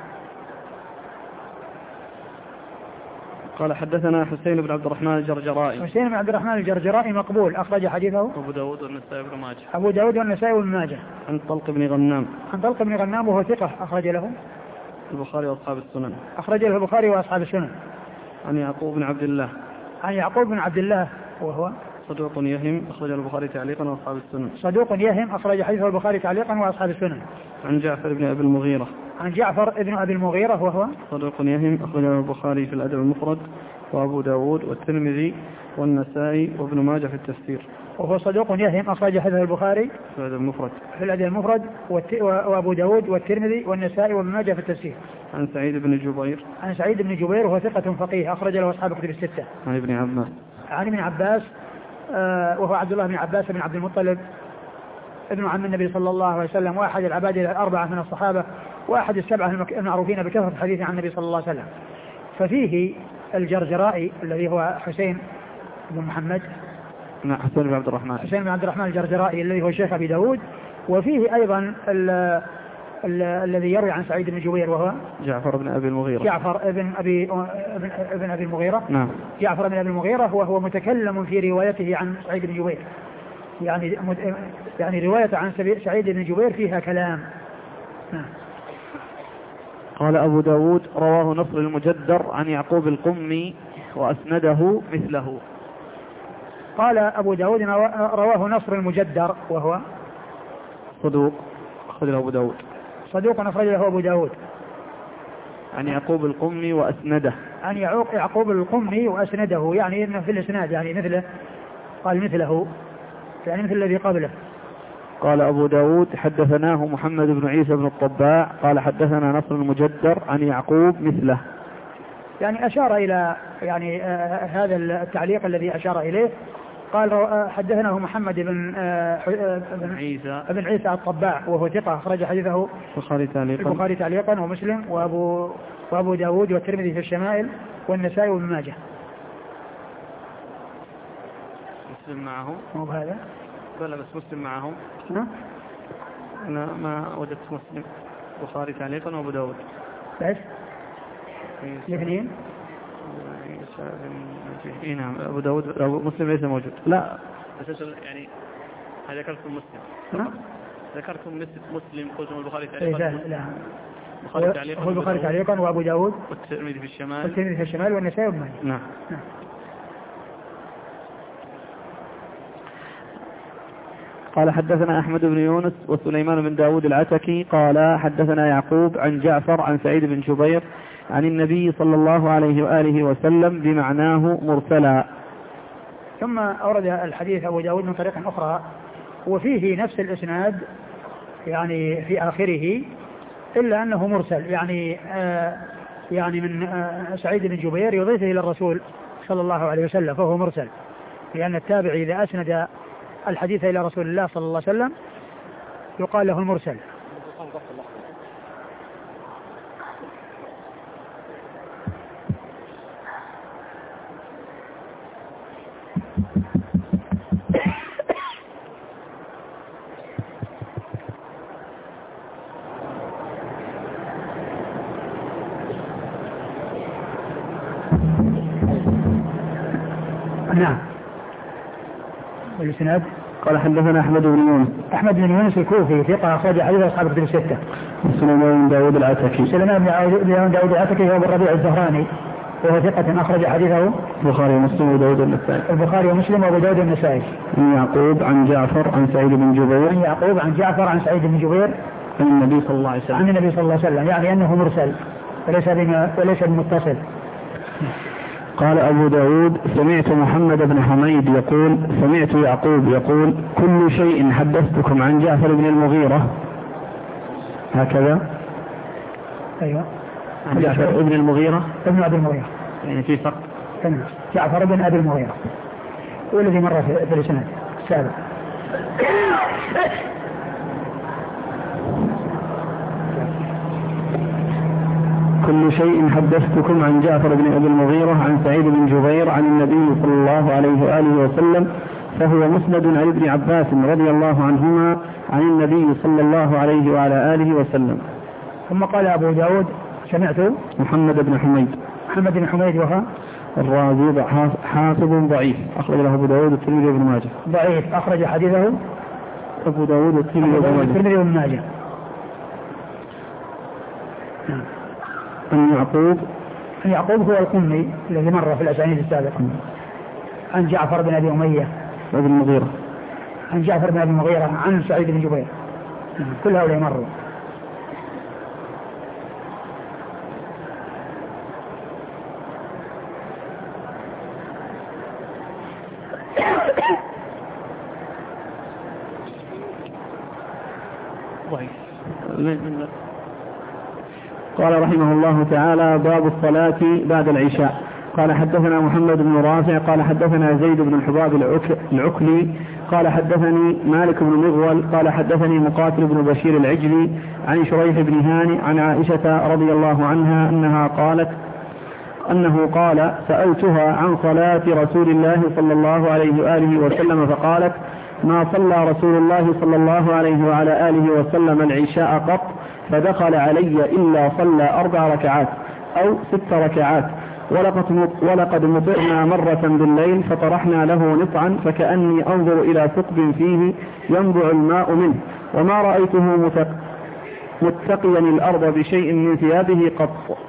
قال حدثنا حسين بن عبد الرحمن الجرجرائي. حسين بن عبد الرحمن الجرجرائي مقبول، أخرج حديثه أبو داود والنسائي بن ماجه. أبو داود والنسائي بن ماجه. عن طلق بن غنام. عن طلق بن غنام وهو ثقة، أخرج له البخاري وأصحاب السنن. أخرج له البخاري وأصحاب السنن. عن يعقوب بن عبد الله. عن يعقوب بن عبد الله وهو صدوق يهم، أخرج البخاري تعليقا وأصحاب السنن. صدوق يهم، أخرج حديثه البخاري تعليقا وأصحاب السنن. عن جعفر بن أبي المغيرة. عن جعفر بن أبي المغيرة وهو صدوق يهم، أخرج البخاري في الأدب المفرد وأبو داود والترمذي والنسائي وابن ماجه في التفسير. وهو صدوق يهم، أخرج حديثه البخاري في الأدب المفرد وأبو داود والترمذي والنسائي وابن ماجه في التفسير. عن سعيد بن جبير. عن سعيد بن جبير وهو ثقة فقيه، أخرج له أصحاب الكتب الستة. عن ابن عباس. عن ابن عباس وهو عبد الله بن عباس بن عبد المطلب ابن عم النبي صلى الله عليه وسلم، واحد العباد الأربعة من الصحابة، واحد السبعة المعروفين بكثرة الحديث عن النبي صلى الله عليه وسلم. ففيه الجرجرائي الذي هو حسين بن محمد. نعم، حسين بن عبد الرحمن. حسين بن عبد الرحمن الجرجرائي الذي هو شيخ أبي داود. وفيه أيضا الذي يروي عن سعيد بن جبير وهو جعفر بن أبي المغيرة. جعفر ابن أبي المغيرة. نعم. جعفر بن أبي المغيرة وهو متكلم في روايته عن سعيد بن جبير، يعني رواية عن سعيد بن جبير فيها كلام. نعم. قال أبو داود رواه نصر المجدر عن يعقوب القمي وأسنده مثله. قال أبو داود رواه نصر المجدر وهو صدوق، أخرج له أبو داود. صدوق أخرج له أبو داود. عن يعقوب القمي وأسنده. عن يعقوب القمي وأسنده، يعني إنه في الإسناد يعني مثله، قال مثله يعني مثل الذي قبله. قال أبو داود حدثناه محمد بن عيسى بن الطباع قال حدثنا نصر المجدر عن يعقوب مثله، يعني أشار إلى يعني هذا التعليق الذي أشار إليه. قال حدثناه محمد بن عيسى الطباع وهو ثقة، أخرج حديثه البخاري تعليقا ومسلم وأبو داود والترمذي في الشمائل والنسائي وابن ماجه. مسلم معهم؟ مو بهذا؟ بلى بس مسلم معهم. أنا ما وجدت مسلم، البخاري تعليقا وأبو داود بس الاثنين. نعم، أبو داود مسلم ليس موجود. لا بس يعني ذكرتم مسلم. ذكرتم مسلم قلتم البخاري تعليقا. لا هو البخاري تعليقا وأبو داود والترمذي في الشمال والنسائي وابن ماجه. نعم. قال حدثنا أحمد بن يونس وسليمان بن داود العتكي قال حدثنا يعقوب عن جعفر عن سعيد بن جبير عن النبي صلى الله عليه وآله وسلم بمعناه مرسلا. ثم أورد الحديث أبو داود من طريق أخرى وفيه نفس الإسناد يعني في آخره، إلا أنه مرسل، يعني من سعيد بن جبير يضيفه إلى الرسول صلى الله عليه وسلم، فهو مرسل، لأن التابع إذا أسند الحديث إلى رسول الله صلى الله عليه وسلم يقال له المرسل. نعم. والإسناد قال حدثنا أحمد بن يونس. أحمد بن يونس الكوفي ثقة أخرج حديث أصحاب الكتب الستة. سليمان بن داود العتكي. سليمان بن داود العتكي هو ابن الربيع الزهراني وهو ثقة أخرج حديثه البخاري ومسلم وداود النسائي. البخاري ومسلم وأبو داود النسائي. عن يعقوب عن جعفر عن سعيد بن جبير. عن يعقوب عن جعفر عن سعيد بن جبير. عن النبي صلى الله عليه وسلم. عن النبي صلى الله عليه وسلم، يعني أنه مرسل وليس بمتصل. قال أبو داود سمعت محمد بن حميد يقول سمعت يعقوب يقول كل شيء حدثتكم عن جعفر بن المغيرة هكذا. أيوة. عن جعفر بن المغيرة ابن أبي المغيرة، يعني في سقط. جعفر بن أبي المغيرة والذي مر في الإسناد السابق. كل شيء حدثتكم عن جعفر بن أبي المغيرة عن سعيد بن جبير عن النبي صلى الله عليه وآله وسلم فهو مسند عن ابن عباس رضي الله عنهما عن النبي صلى الله عليه وعلى آله وسلم. ثم قال أبو داود سمعت محمد بن حميد. محمد بن حميد وهو الرازي حافظ ضعيف أخرج له أبو داود والترمذي وابن ماجه. ضعيف أخرج حديثه أبو داود والترمذي وابن ماجه. عن يعقوب هو القمي الذي مر في الأسانيد السابقة. عن جعفر بن أبي أمية بن المغيرة. عن جعفر بن أبي المغيرة عن سعيد بن جبير. كل هؤلاء مروا. قال رحمه الله تعالى باب الصلاة بعد العشاء. قال حدثنا محمد بن رافع قال حدثنا زيد بن الحباب العكلي قال حدثني مالك بن مغول قال حدثني مقاتل بن بشير العجلي عن شريح بن هاني عن عائشة رضي الله عنها أنه قال سألتها عن صلاة رسول الله صلى الله عليه وآله وسلم فقالت ما صلى رسول الله صلى الله عليه وعلى آله وسلم العشاء قط فدخل علي إلا صلى 4 ركعات أو 6 ركعات ولقد مطرنا مرة بالليل فطرحنا له نطعا فكأني أنظر إلى ثقب فيه ينبع الماء منه وما رأيته متقيا الأرض بشيء من ثيابه قط.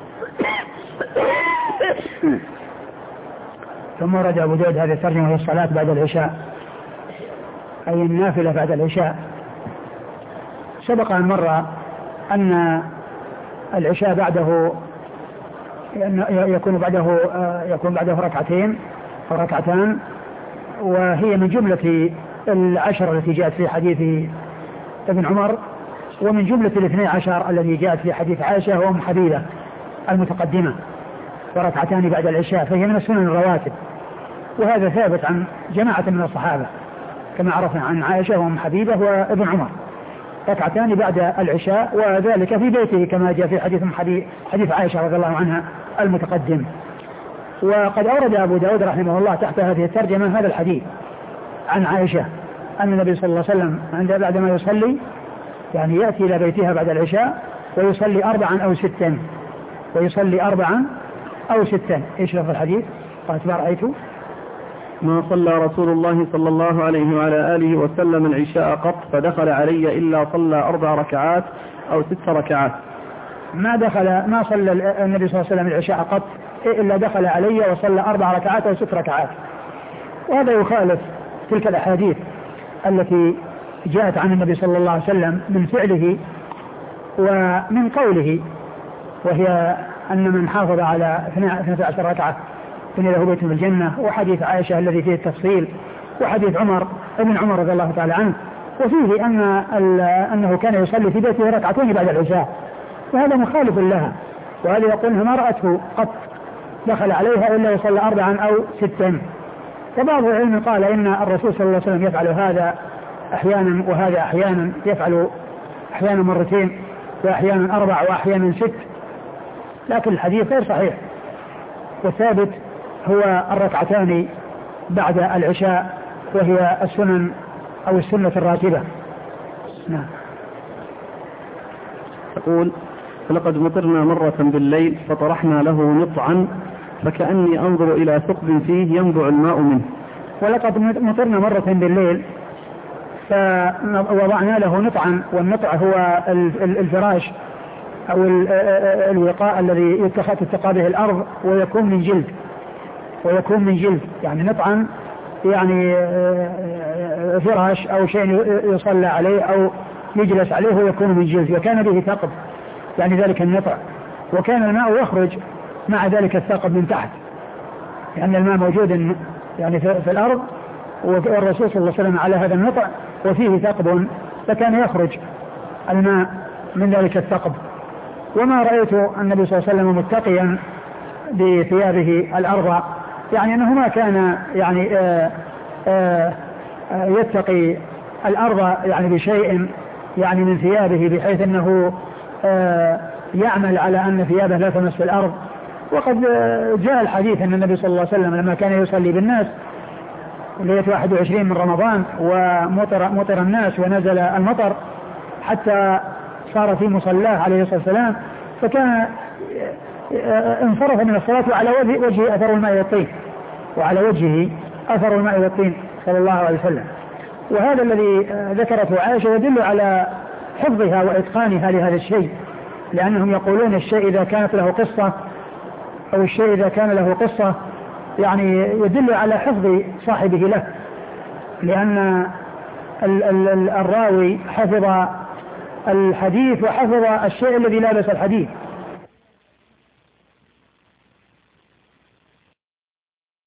ثم ورد أبو داود هذه الترجمة هي الصلاة بعد العشاء أي النافلة بعد العشاء. سبق أن مر أن العشاء بعده يكون بعده ركعتين أو ركعتان، وهي من جملة 10 التي جاءت في حديث ابن عمر ومن جملة 12 الذي جاءت في حديث عائشة وأم حبيبة المتقدمة، وركعتان بعد العشاء، فهي من السنن الرواتب، وهذا ثابت عن جماعة من الصحابة كما عرفنا عن عائشة وأم حبيبة وابن عمر، ركعتان بعد العشاء، وذلك في بيته كما جاء في حديث عائشة رضي الله عنها المتقدم. وقد أورد أبو داود رحمه الله تحت هذه الترجمة هذا الحديث عن عائشة أن النبي صلى الله عليه وسلم بعدما يصلي يعني يأتي إلى بيتها بعد العشاء ويصلي 4 أو 6. إيش لفظ الحديث؟ قالت ما رأيت ما صلى رسول الله صلى الله عليه وعلى آله وسلم العشاء قط فدخل علي إلا صلى 4 ركعات أو 6 ركعات. ما صلى النبي صلى الله عليه وسلم العشاء قط إلا دخل علي وصلى 4 ركعات أو 6 ركعات. وهذا يخالف تلك الأحاديث التي جاءت عن النبي صلى الله عليه وسلم من فعله ومن قوله، وهي أن من حافظ على 12 ركعة بني له بيت من الجنة، وحديث عائشة الذي فيه التفصيل، وحديث ابن عمر رضي الله تعالى عنه، وفيه أنه كان يصلي في بيته 2 ركعتين بعد العشاء، وهذا مخالف لها، وهذا يقول ما رأته قط دخل عليها إلا يصلي 4 أو 6. وبعض العلم قال إن الرسول صلى الله عليه وسلم يفعل هذا أحيانا وهذا أحيانا، يفعل أحيانا 2 وأحيانا 4 وأحيانا 6، لكن الحديث غير صحيح، والثابت هو 2 ركعتان بعد العشاء وهي السنن أو السنة الراتبة. نعم. تقول فلقد مطرنا مرة بالليل فطرحنا له نطعا فكأني أنظر إلى ثقب فيه ينبع الماء منه. ولقد مطرنا مرة بالليل فوضعنا له نطعا، والنطع هو الفراش أو الوقاء الذي تتقى به الأرض ويكون من جلد يعني نطعا يعني فراش أو شيء يصلى عليه أو يجلس عليه ويكون من جلد، وكان به ثقب يعني ذلك النطع، وكان الماء يخرج مع ذلك الثقب من تحت، لأن الماء موجود يعني في الأرض، والرسول صلى الله عليه وسلم على هذا النطع وفيه ثقب، فكان يخرج الماء من ذلك الثقب. وما رأيت النبي صلى الله عليه وسلم متقيا بثيابه الأرض، يعني أنه ما كان يعني يتقي الأرض يعني بشيء يعني من ثيابه بحيث أنه يعمل على أن ثيابه لا تمس في الأرض. وقد جاء الحديث أن النبي صلى الله عليه وسلم لما كان يصلي بالناس ليلة 21 من رمضان ومطر الناس ونزل المطر حتى صار في مصلاه عليه الصلاة والسلام، فكان انصرف من الصلاة وعلى وجهه أثر الماء والطين، وعلى وجهه أثر الماء والطين صلى الله عليه وسلم. وهذا الذي ذكرته عائشة يدل على حفظها وإتقانها لهذا الشيء، لأنهم يقولون الشيء إذا كانت له قصة أو الشيء إذا كان له قصة يعني يدل على حفظ صاحبه له، لأن الراوي حفظ الحديث وحفظ الشيء الذي لا بأس الحديث،